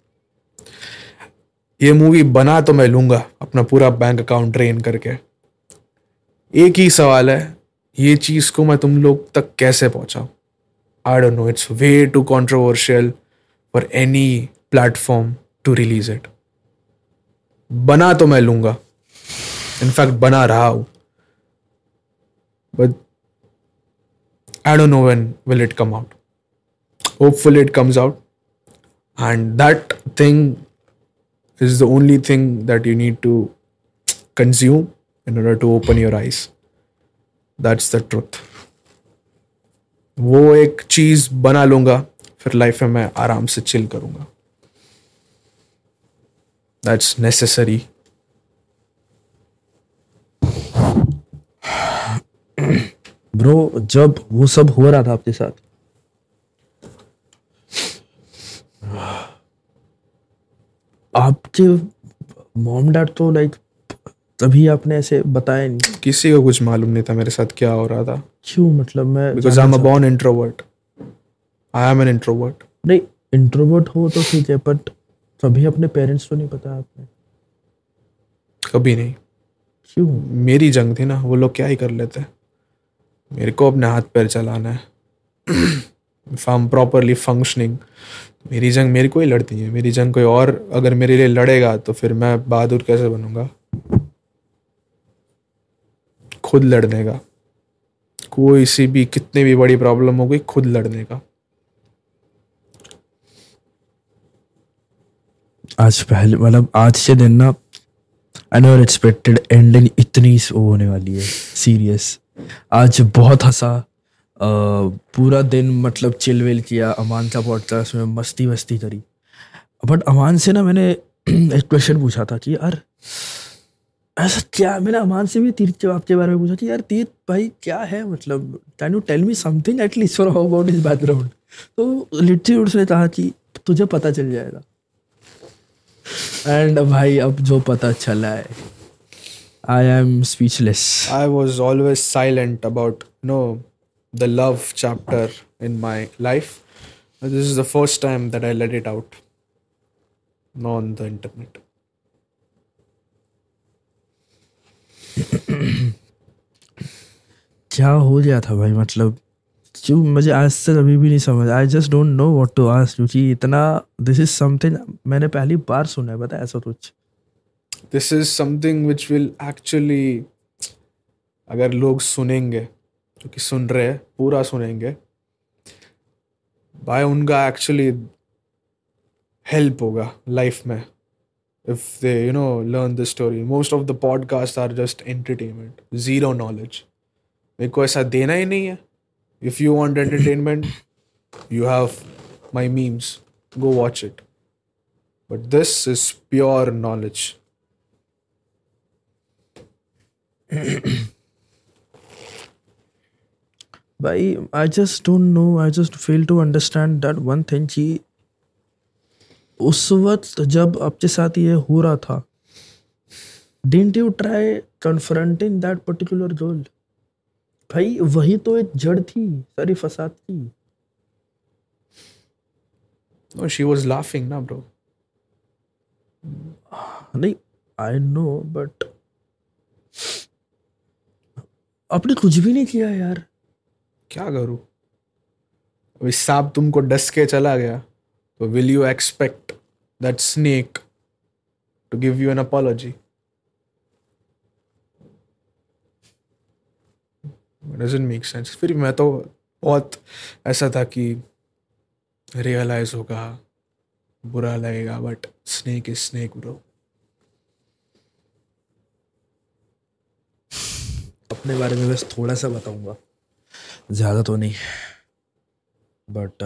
ये movie बना तो मैं लूंगा अपना पूरा bank account drain करके। एक ही सवाल है, ये चीज को मैं तुम लोग तक कैसे पहुंचाऊं? I don't know, it's way too controversial for any platform to release it. बना तो मैं लूंगा, इनफैक्ट बना रहा हूं, but I don't know when will it come out. Hopefully it comes out, and that thing is the only thing that you need to consume in order to open your eyes. That's the truth. वो एक चीज बना लूंगा, फिर life में मैं आराम से चिल करूंगा। That's necessary. ब्रो जब वो सब हो रहा था आपके साथ, आपके मॉम डैड तो लाइक तभी आपने ऐसे बताया नहीं? किसी को कुछ मालूम नहीं था मेरे साथ क्या हो रहा था। क्यों? मतलब मैं Because I'm a born introvert. I am an introvert. नहीं, इंट्रोवर्ट हो तो ठीक है, बट तभी अपने पेरेंट्स को नहीं पता आपने? कभी नहीं। क्यों? मेरी जंग थी ना, वो लोग क्या ही कर लेते। मेरे को अपने हाथ पैर चलाना है। If I'm properly functioning, मेरी जंग मेरे को ही लड़ती है। मेरी जंग कोई और अगर मेरे लिए लड़ेगा तो फिर मैं बहादुर कैसे बनूंगा? खुद लड़ने का, कोई सी भी कितनी भी बड़ी प्रॉब्लम हो गई, खुद लड़ने का। आज पहले मतलब आज से दिन ना आई नेवर एक्सपेक्टेड एंडिंग इतनी वो होने वाली है सीरियस। आज बहुत हंसा, पूरा दिन मतलब चिल विल किया, अमान का पॉडकास्ट में मस्ती वस्ती करी। बट अमान से ना मैंने एक क्वेश्चन पूछा था कि यार ऐसा क्या, मैंने अमान से भी तीर्थ जवाब के बारे में पूछा कि यार तीर्थ भाई क्या है, मतलब can you tell me something at least for about his background? तो लिटरली उसने कहा कि तुझे पता चल जाएगा। एंड भाई अब जो पता चला है, I am speechless. I was always silent about you know the love chapter in my life. This is the first time that I let it out on the internet. क्या हो गया था भाई? मतलब क्यों, मुझे आज तक अभी भी नहीं समझ। I just don't know what to ask, क्योंकि इतना दिस इज समथिंग मैंने पहली बार सुना है, पता है ऐसा कुछ। This is something which will actually, अगर लोग सुनेंगे, जो कि सुन रहे हैं, पूरा सुनेंगे भाई, उनका एक्चुअली हेल्प होगा लाइफ में। if they, you know, learn this story. Most of the podcasts are just entertainment, zero knowledge. मेरे को ऐसा देना ही नहीं है. If you want entertainment, you have my memes. Go watch it. But this is pure knowledge. भाई I just don't know, I just fail to understand that one thing कि उस वक्त जब आपके साथ ये हो रहा था, didn't you try confronting that particular girl? भाई वही तो एक जड़ थी सारी फसाद की. No, she was laughing, na, bro. नहीं, आई नो, बट आपने कुछ भी नहीं किया यार. क्या करूं? अभी सांप तुमको डस के चला गया, तो will you expect that snake to give you an apology? It doesn't make sense. फिर मैं तो बहुत ऐसा था कि रियलाइज होगा, बुरा लगेगा, but snake is snake bro. अपने बारे में बस थोड़ा सा बताऊंगा, ज़्यादा तो नहीं, बट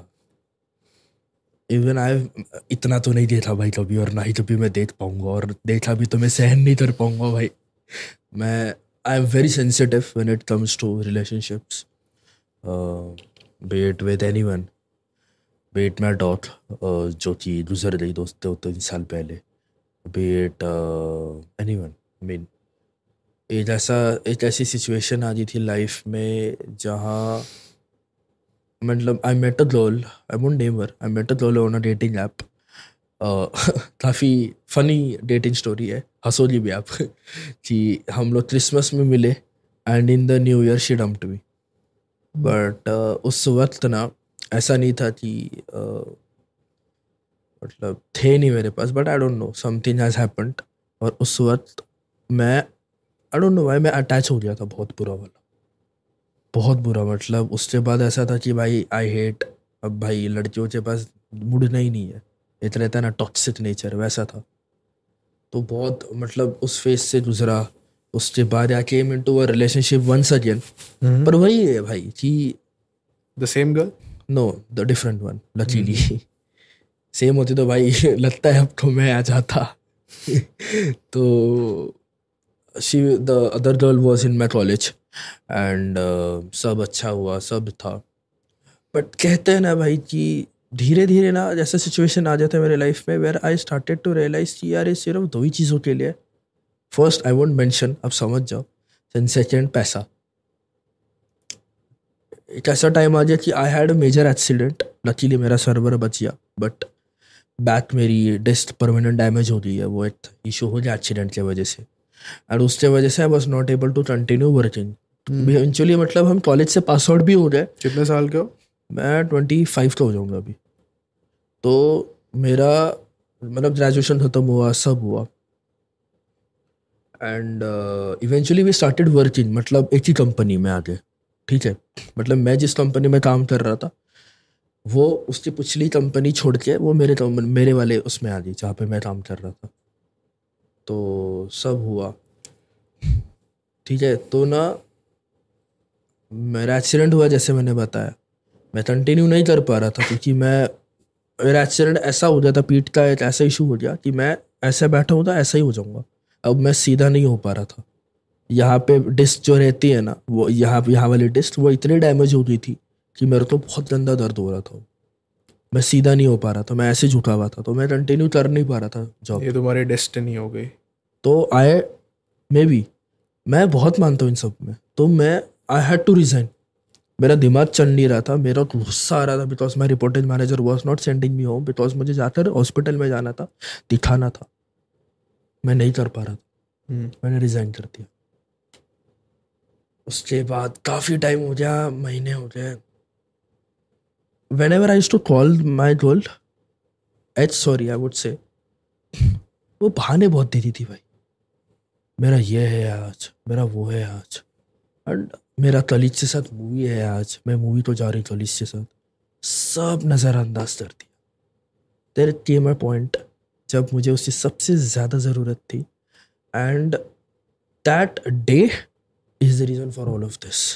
इवन आई इतना तो नहीं देखा भाई कभी, और ना ही कभी मैं देख पाऊंगा, और देखा भी तो मैं सहन नहीं कर पाऊंगा भाई. मैं I am very sensitive when it comes to relationships, be it with anyone, be it my dog जो कि गुजर गई दोस्त दो तीन साल पहले, बी इट एनीवन. मीन एक ऐसा एक ऐसी सिचुएशन आ गई थी लाइफ में जहाँ मतलब I met a girl, I won't name her, I met a girl on a dating app. काफ़ी फनी डेटिंग स्टोरी है, हंसोगी भी आप कि हम लोग क्रिसमस में मिले and in the new year she dumped me. But उस वक्त ना ऐसा नहीं था कि uh, मतलब थे नहीं मेरे पास, but I don't know something has happened, और उस वक्त मैं आई डोंट नो व्हाई मैं अटैच हो गया था बहुत बुरा वाला, बहुत बुरा. मतलब उसके बाद ऐसा था कि भाई आई हेट, अब भाई लड़कियों के पास मुड़ना ही नहीं है, इतना रहता है ना टॉक्सिक नेचर, वैसा था. तो बहुत मतलब उस फेज से गुजरा. उसके बाद I came into a relationship once again, पर वही है भाई कि the same girl, no the different one. Luckily same होती तो भाई लगता है अब तो मैं आ जाता. तो she the other girl was in my college and सब अच्छा हुआ, सब था. बट कहते हैं ना भाई कि धीरे धीरे ना जैसे सिचुएशन आ जाता है मेरे लाइफ में, where I started to realise कि यार ये सिर्फ दो ही चीज़ों के लिए. फर्स्ट आई वोंट मेंशन, अब समझ जाओ. एंड सेकेंड पैसा. एक ऐसा टाइम आ गया कि I had a major accident, luckily मेरा सर्वर बच गया, बट बैक मेरी डिस्क परमानेंट डैमेज हो गई है. वो एक इशू हो गया एक्सीडेंट की वजह से, एंड उसके वजह से I was not able to continue working. Eventually मतलब हम कॉलेज से पास आउट भी हो गए. कितने साल के हो? मैं ट्वेंटी फाइव का हो जाऊँगा अभी. तो मेरा मतलब ग्रेजुएशन खत्म हुआ, सब हुआ, and eventually we started working, मतलब एक ही कंपनी में आगे. ठीक है, मतलब मैं जिस कंपनी में काम कर रहा था वो उसकी पिछली कंपनी छोड़ के वो मेरे कंपनी मेरे वाले उसमें आ गई जहाँ पे मैं काम कर रहा था. तो सब हुआ ठीक है. तो ना मेरा एक्सीडेंट हुआ, जैसे मैंने बताया, मैं कंटिन्यू नहीं कर पा रहा था क्योंकि मैं मेरा एक्सीडेंट ऐसा हो गया था, पीठ का एक ऐसा इशू हो गया कि मैं ऐसे बैठा हूँ तो ऐसा ही हो जाऊँगा. अब मैं सीधा नहीं हो पा रहा था. यहाँ पे डिस्क जो रहती है ना, वो यहाँ यहाँ वाली डिस्क वो इतनी डैमेज हो गई थी कि मेरे को बहुत गंदा दर्द हो रहा था. मैं सीधा नहीं हो पा रहा था, मैं ऐसे झुका हुआ था, तो मैं कंटिन्यू कर नहीं पा रहा था जॉब. ये तुम्हारी डेस्टिनी हो गई. तो आई मे बी मैं बहुत मानता हूँ इन सब में. तो मैं आई हैड टू रिजाइन. मेरा दिमाग चल नहीं रहा था, मेरा गुस्सा आ रहा था because my reported manager was not sending me home, because मुझे जाकर हॉस्पिटल में जाना था, दिखाना था. मैं नहीं कर पा रहा था. हम्म. मैंने रिजाइन कर दिया. उसके बाद काफ़ी टाइम हो गया, महीने हो गए. whenever I used to call my girl, uh sorry I would say, वो बहाने बहुत देती थी भाई. मेरा ये है आज, मेरा वो है आज, एंड मेरा कॉलेज के साथ मूवी है आज, मैं मूवी तो जा रही कॉलेज के साथ. सब नज़रअंदाज कर दिया. देयर केम अ पॉइंट जब मुझे उसकी सबसे ज़्यादा ज़रूरत थी. And that day is the reason for all of this.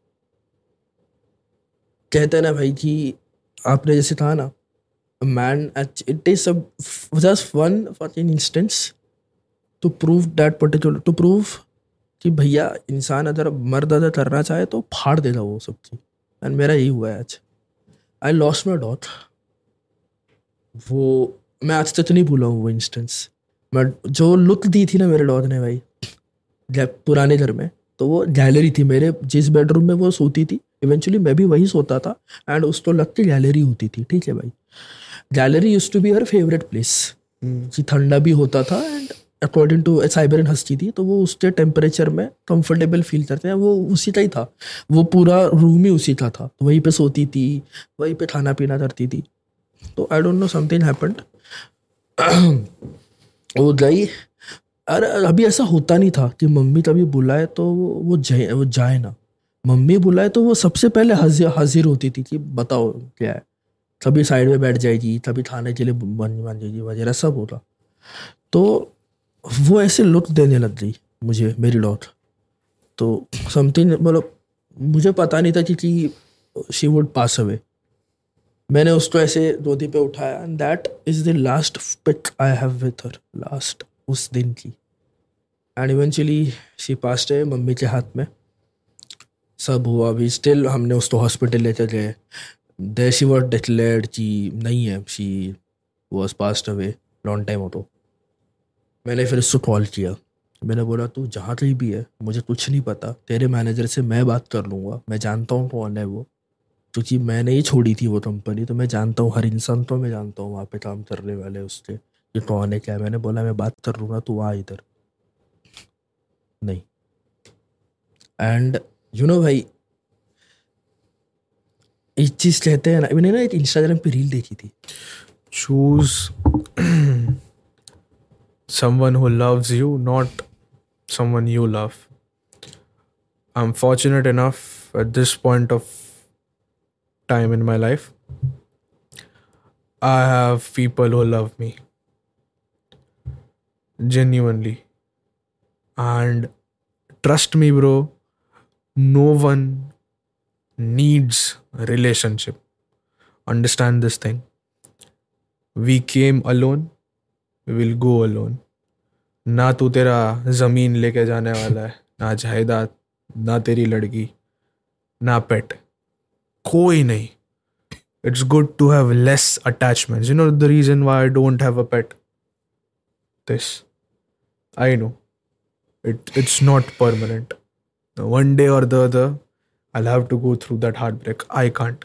कहते हैं ना भाई कि आपने जैसे कहा ना, man, it is just one fucking instance to prove that particular, to prove कि भैया इंसान अगर मर्द अगर करना चाहे तो फाड़ देगा वो सब चीज. एंड मेरा यही हुआ है आज. I lost my dog. वो मैं आज तक नहीं भूला हूँ वो इंस्टेंस. मैं जो लुक दी थी ना मेरे डॉट ने भाई पुराने घर में, तो वो गैलरी थी मेरे, जिस बेडरूम में वो सोती थी इवेंचुअली मैं भी वही सोता था. एंड उसको लग के गैलरी होती थी. ठीक है भाई, gallery used to be her favourite place. कि ठंडा भी होता था एंड अकॉर्डिंग टू साइबेरियन हस्ती थी, तो वो उसके टेम्परेचर में कंफर्टेबल फील करते हैं. वो उसी का ही था, वो पूरा रूम ही उसी का था. तो वहीं पे सोती थी, वहीं पे खाना पीना करती थी. तो I don't know, something happened. वो गई. अरे अभी ऐसा होता नहीं था कि मम्मी कभी बुलाए तो वो जाए वो जाए ना. मम्मी बुलाए तो वो सबसे पहले हाजिर हाजिर होती थी कि बताओ क्या है. कभी साइड में बैठ जाएगी, कभी खाने के लिए बन बन जाएगी वगैरह सब होता. तो वो ऐसे लुक देने लग गई मुझे मेरी डॉट. तो समथिंग, मतलब मुझे पता नहीं था कि शी वुड पास अवे. मैंने उसको ऐसे गोदी पे उठाया and that is the last pic I have with her, last उस दिन की. And eventually she passed away. मम्मी के हाथ में सब हुआ. अभी स्टिल हमने उसको हॉस्पिटल लेते गए. देयर शी वाज डिक्लेयर्ड कि नहीं है, she was passed away long time ago. मैंने फिर उसको कॉल किया. मैंने बोला तू जहाँ कहीं भी है, मुझे कुछ नहीं पता, तेरे मैनेजर से मैं बात कर लूँगा, मैं जानता हूँ कौन है वो, क्योंकि मैंने ही छोड़ी थी वो कंपनी. तो मैं जानता हूँ हर इंसान, तो मैं जानता हूँ वहाँ पे काम करने वाले उसके कि कौन है क्या है. मैंने बोला मैं बात कर लूँगा, तू आ इधर. नहीं. एंड यू नो भाई, एक चीज़ कहते हैं ना, मैंने ना एक इंस्टाग्राम पे रील देखी थी. Choose someone who loves you, not someone you love. I'm fortunate enough at this point of time in my life, I have people who love me genuinely. And trust me, bro, no one needs a relationship. Understand this thing. We came alone, we will go alone. ना तू तेरा ज़मीन लेके जाने वाला है, ना जायदाद, ना तेरी लड़की, ना पेट, कोई नहीं. It's good to have less attachments. You know the reason why I don't have a pet? This. I know. It, it's not permanent. One day or the other, I'll have to go through that heartbreak. I can't.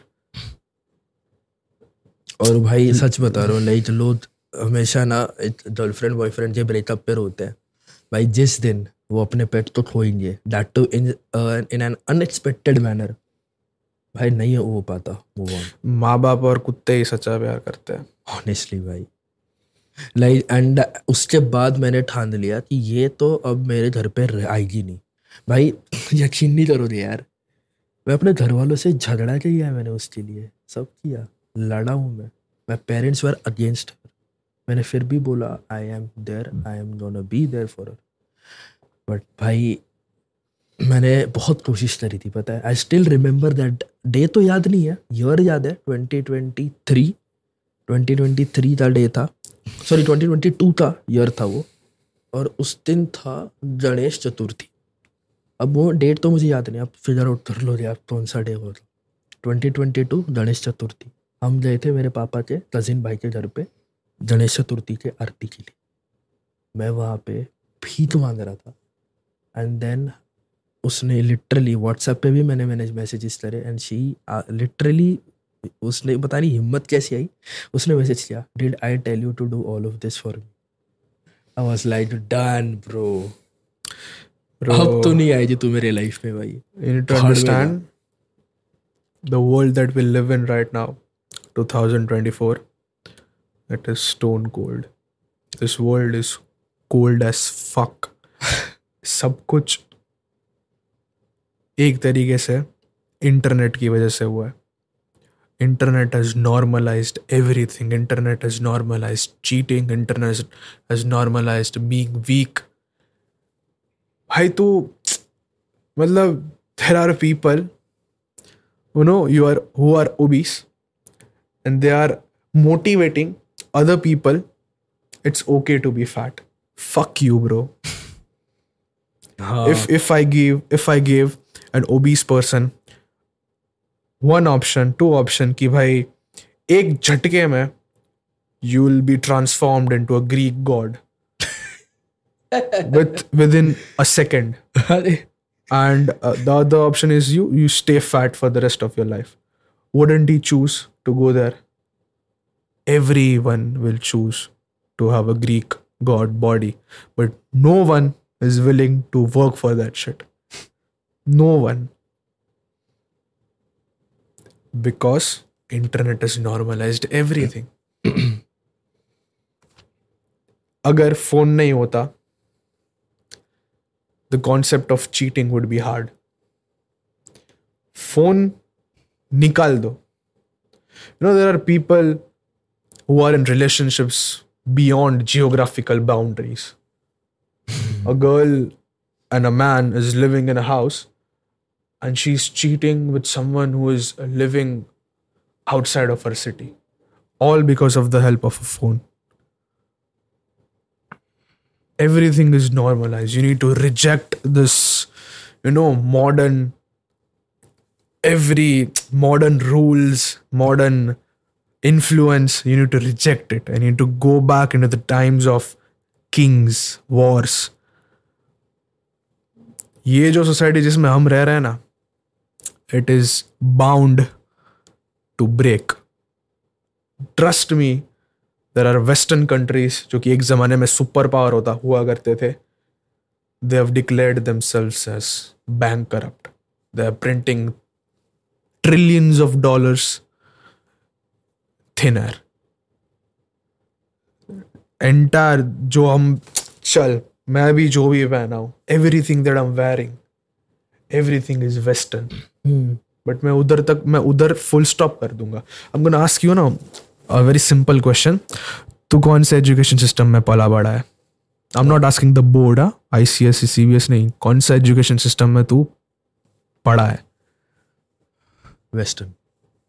और भाई सच बता रहा हूँ, like लोग हमेशा ना girlfriend boyfriend के breakup पे रोते हैं. भाई जिस दिन वो अपने पेट तो खोएंगे, that too in in an unexpected manner, भाई नहीं हो पाता मूव ऑन. माँ बाप और कुत्ते ही सच्चा प्यार करते हैं, ऑनेस्टली भाई. लाइक एंड उसके बाद मैंने ठान लिया कि ये तो अब मेरे घर पे आएगी नहीं. भाई यकीन नहीं करोगे यार, मैं अपने घर वालों से झगड़ा के किया मैंने उसके लिए, सब किया, लड़ा हूँ मैं. My parents were against her. मैंने फिर भी बोला I am there, I am gonna be there for her. But भाई मैंने बहुत कोशिश करी थी, पता है. I still remember that day. तो याद नहीं है, ईयर याद है, twenty twenty three twenty twenty three का डे था, सॉरी ट्वेंटी ट्वेंटी टू का ईयर था वो. और उस दिन था गणेश चतुर्थी. अब वो डेट तो मुझे याद नहीं, आप फिगर आउट कर लो यार कौन सा डे हो. Twenty twenty two Ganesh Chaturthi. हम गए थे मेरे पापा के कजिन भाई के घर पे गणेश चतुर्थी के आरती के लिए. मैं वहाँ पे भीख मांग रहा था. एंड देन उसने लिटरली व्हाट्सएप पे भी मैंने मैंने मैसेजेस करे. एंड शी लिटरली, उसने पता नहीं हिम्मत कैसी आई, उसने मैसेज किया, did I tell you to do all of this for me. I was like done bro. अब तो नहीं आएगी तू मेरे लाइफ में भाई. You need to understand the world that we live in right now, twenty twenty-four, it is stone cold. This world is cold as fuck. सब कुछ एक तरीके से इंटरनेट की वजह से हुआ है. Internet has normalized everything. Internet has normalized cheating. Internet has normalized being weak. भाई तू मतलब there are people you know you are who are obese and they are motivating other people. It's okay to be fat. Fuck you, bro. हाँ, if if I give if I give an obese person one option, two option कि भाई एक झटके में you will be transformed into a Greek god with within a second, अरे and uh, the other option is you you stay fat for the rest of your life. Wouldn't he choose to go there? Everyone will choose to have a Greek god body, but no one is willing to work for that shit. No one. Because internet has normalized everything. अगर phone नहीं होता, the concept of cheating would be hard. Phone निकाल दो. You know, there are people who are in relationships beyond geographical boundaries. A girl and a man is living in a house and she's cheating with someone who is living outside of her city, all because of the help of a phone. Everything is normalized. You need to reject this, you know, modern, every modern rules, modern influence. You need to reject it and you need to go back into the times of kings, wars. ये जो society जिसमें हम रह रहे हैं ना, it is bound to break. Trust me, there are Western countries जो कि एक ज़माने में सुपर पावर होता हुआ करते थे. They have declared themselves as bankrupt. They are printing trillions of dollars thin air. Entire जो हम चल मैं भी जो भी पहना हूँ, everything that I'm wearing, everything is Western. But मैं उधर तक मैं उधर full stop कर दूंगा. I'm gonna ask you ना a very simple question. तू कौन से education system में पला बड़ा है? I'm not asking the board, हाँ, I C S E, C B S नहीं. कौन सा education system में तू पढ़ा है? Western.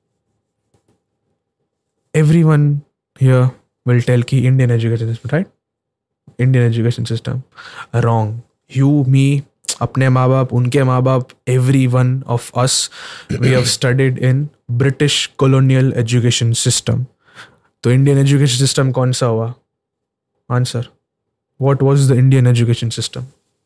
Everyone here will tell कि Indian education system, right? Indian education system. Wrong. You, me, अपने माँ बाप, उनके माँ बाप, every one of us, we have studied in British colonial education system. तो Indian education system कौन सा हुआ? Answer. What was the Indian education system?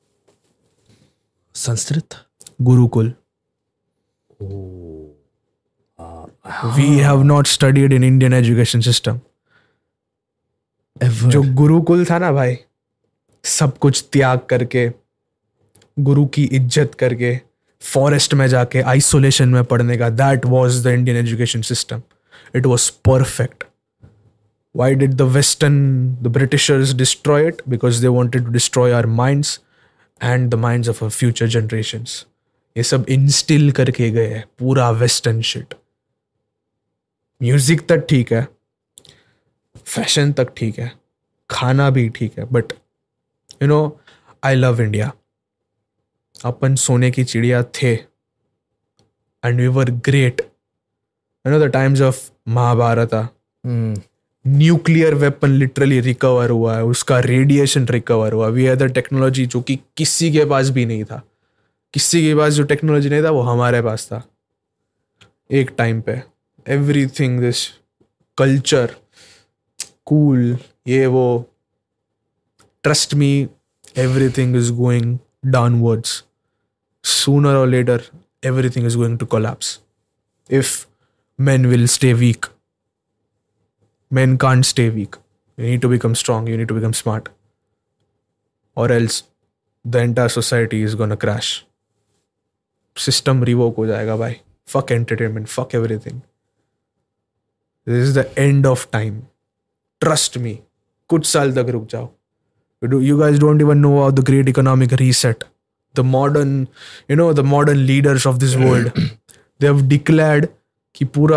Sanskrit. Gurukul. Oh. We have not studied in Indian education system. Ever. जो गुरुकुल था ना भाई, सब कुछ त्याग करके, गुरु की इज्जत करके, फॉरेस्ट में जाके आइसोलेशन में पढ़ने का, that was the Indian education system. It was perfect. Why did the Western, the Britishers destroy it? Because they wanted to destroy our minds and the minds of our future generations. ये सब instil करके गए हैं, पूरा western shit. Music तक ठीक है, fashion तक ठीक है, खाना भी ठीक है, but you know I love India. अपन सोने की चिड़िया थे and we were great. You know the times of Mahabharat, nuclear weapon literally recover हुआ है, उसका रेडिएशन रिकवर हुआ. वी हैड द टेक्नोलॉजी जो कि किसी के पास भी नहीं था. किसी के पास जो टेक्नोलॉजी नहीं था वो हमारे पास था एक टाइम पे. एवरीथिंग दिस कल्चर कूल, ये वो, trust me, everything is going downwards. Sooner or later, everything is going to collapse. If men will stay weak. Men can't stay weak. You need to become strong. You need to become smart. Or else, the entire society is gonna crash. System revoke हो जाएगा भाई. Fuck entertainment. Fuck everything. This is the end of time. Trust me. कुछ साल तक रुक जाओ. You guys don't even know about the great economic reset. The modern, you know, the modern leaders of this world, they have declared कि पूरा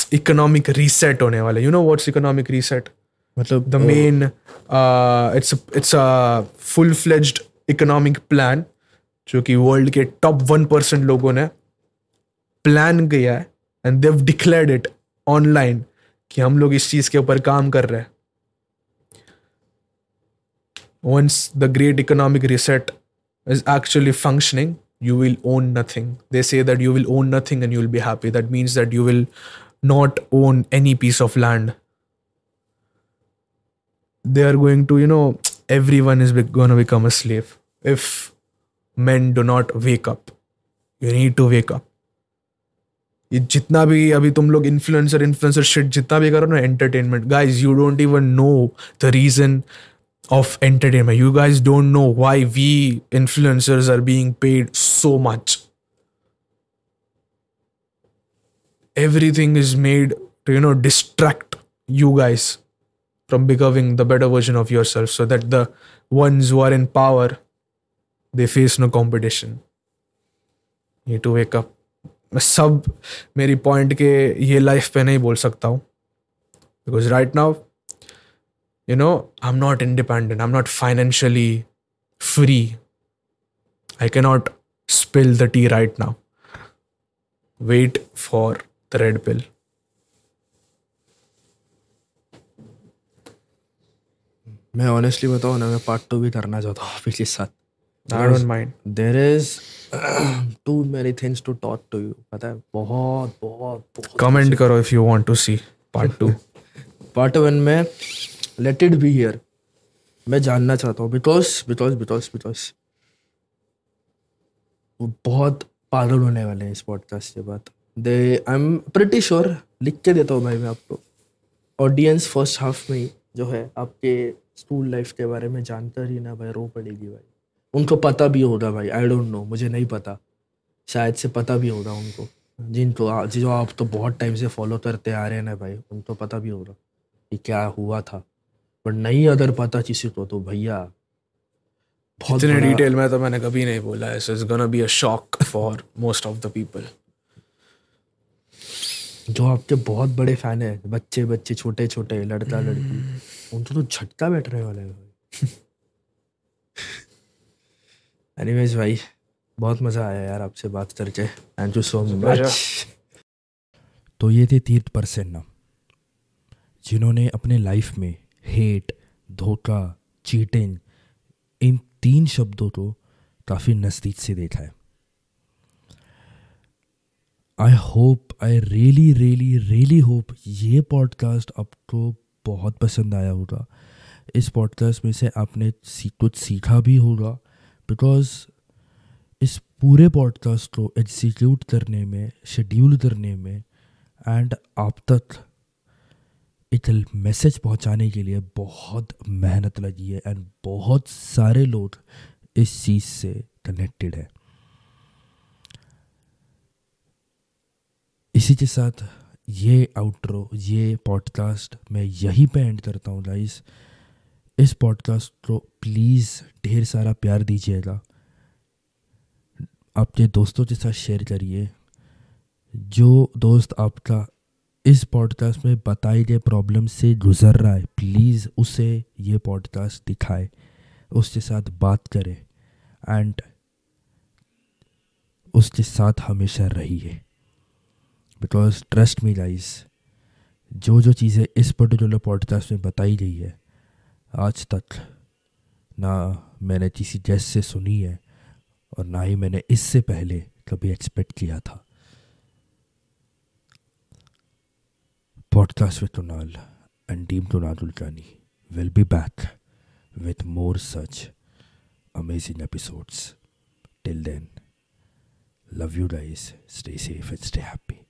economic reset होने वाला. You know what's economic reset? मतलब the main it's it's a full fledged economic plan जो कि world के top one percent लोगों ने प्लान किया है and they've declared it online कि हम लोग इस चीज के ऊपर काम कर रहे हैं. Once the great economic reset is actually functioning, you will own nothing. They say that you will own nothing and you will be happy. That means that you will not own any piece of land. They are going to, you know, everyone is going to become a slave. If men do not wake up, you need to wake up. ये जितना भी अभी तुम लोग influencer influencer shit जितना भी करो ना entertainment, guys you don't even know the reason of entertainment. You guys don't know why we influencers are being paid so much. Everything is made to, you know, distract you guys from becoming the better version of yourself so that the ones who are in power, they face no competition. You need to wake up. मैं सब मेरी point के ये life पे नहीं बोल सकता हूँ because right now, you know, I'm not independent. I'm not financially free. I cannot spill the tea right now. Wait for the red pill. मैं ऑनेस्टली बताऊँ ना, मैं पार्ट टू भी करना चाहता हूँ आपके साथ. I don't mind. There is too many things to talk to you. पता है, बहुत बहुत बहुत. Comment करो if you want to see part two. Part one में लेट इट बी हियर मैं जानना चाहता हूँ बिकॉज बिकॉज बिकॉज बिकॉज वो बहुत पागल होने वाले हैं इस पॉडकास्ट के बाद. They I am pretty sure, लिख के देता हूँ भाई मैं आपको. ऑडियंस फर्स्ट हाफ में ही जो है आपके स्कूल लाइफ के बारे में जानकर ही ना भाई रो पड़ेगी भाई. उनको पता भी होगा भाई, आई डोंट नो, मुझे नहीं पता, शायद से पता भी होगा उनको, जिनको जो आप तो बहुत टाइम से फॉलो करते आ रहे हैं ना भाई, उनको पता भी होगा कि क्या हुआ था. बट नहीं अगर पता किसी को तो भैया बहुत इतने बड़ा- डिटेल में तो मैंने कभी नहीं बोला है. So it's gonna be a shock for most of the people. जो आपके बहुत बड़े फैन है, बच्चे बच्चे छोटे छोटे लड़का लड़की, उनको तो झटका बैठने वाला है भाई. एनीवेज भाई, बहुत मजा आया यार आपसे बात करके. Thank you so much. तो ये थे तीर्थ परसेन्ना जिन्होंने अपने लाइफ में हेट, धोखा, चीटिंग इन तीन शब्दों को काफ़ी नज़दीक से देखा है. I hope, I really really really hope ये पॉडकास्ट आपको बहुत पसंद आया होगा. इस पॉडकास्ट में से आपने सी, कुछ सीखा भी होगा बिकॉज इस पूरे पॉडकास्ट को एग्जीक्यूट करने में, शेड्यूल करने में एंड आप तक एक मैसेज पहुंचाने के लिए बहुत मेहनत लगी है एंड बहुत सारे लोग इस चीज़ से कनेक्टेड है. इसी के साथ ये आउट्रो, ये पॉडकास्ट मैं यहीं पे एंड करता हूँ गाइस. इस पॉडकास्ट को प्लीज़ ढेर सारा प्यार दीजिएगा, आपके दोस्तों के साथ शेयर करिए. जो दोस्त आपका इस पॉडकास्ट में बताए गए प्रॉब्लम से गुजर रहा है, प्लीज़ उसे ये पॉडकास्ट दिखाए, उसके साथ बात करे एंड उसके साथ हमेशा रहिए. बिकॉज ट्रस्ट मी गाइस, जो जो चीज़ें इस पर्टिकुलर पॉडकास्ट में बताई गई है आज तक ना मैंने किसी गेस्ट से सुनी है और ना ही मैंने इससे पहले कभी एक्सपेक्ट किया था. Podcast with Kunal and Team Kunal Ulkani will be back with more such amazing episodes. Till then, love you guys, stay safe and stay happy.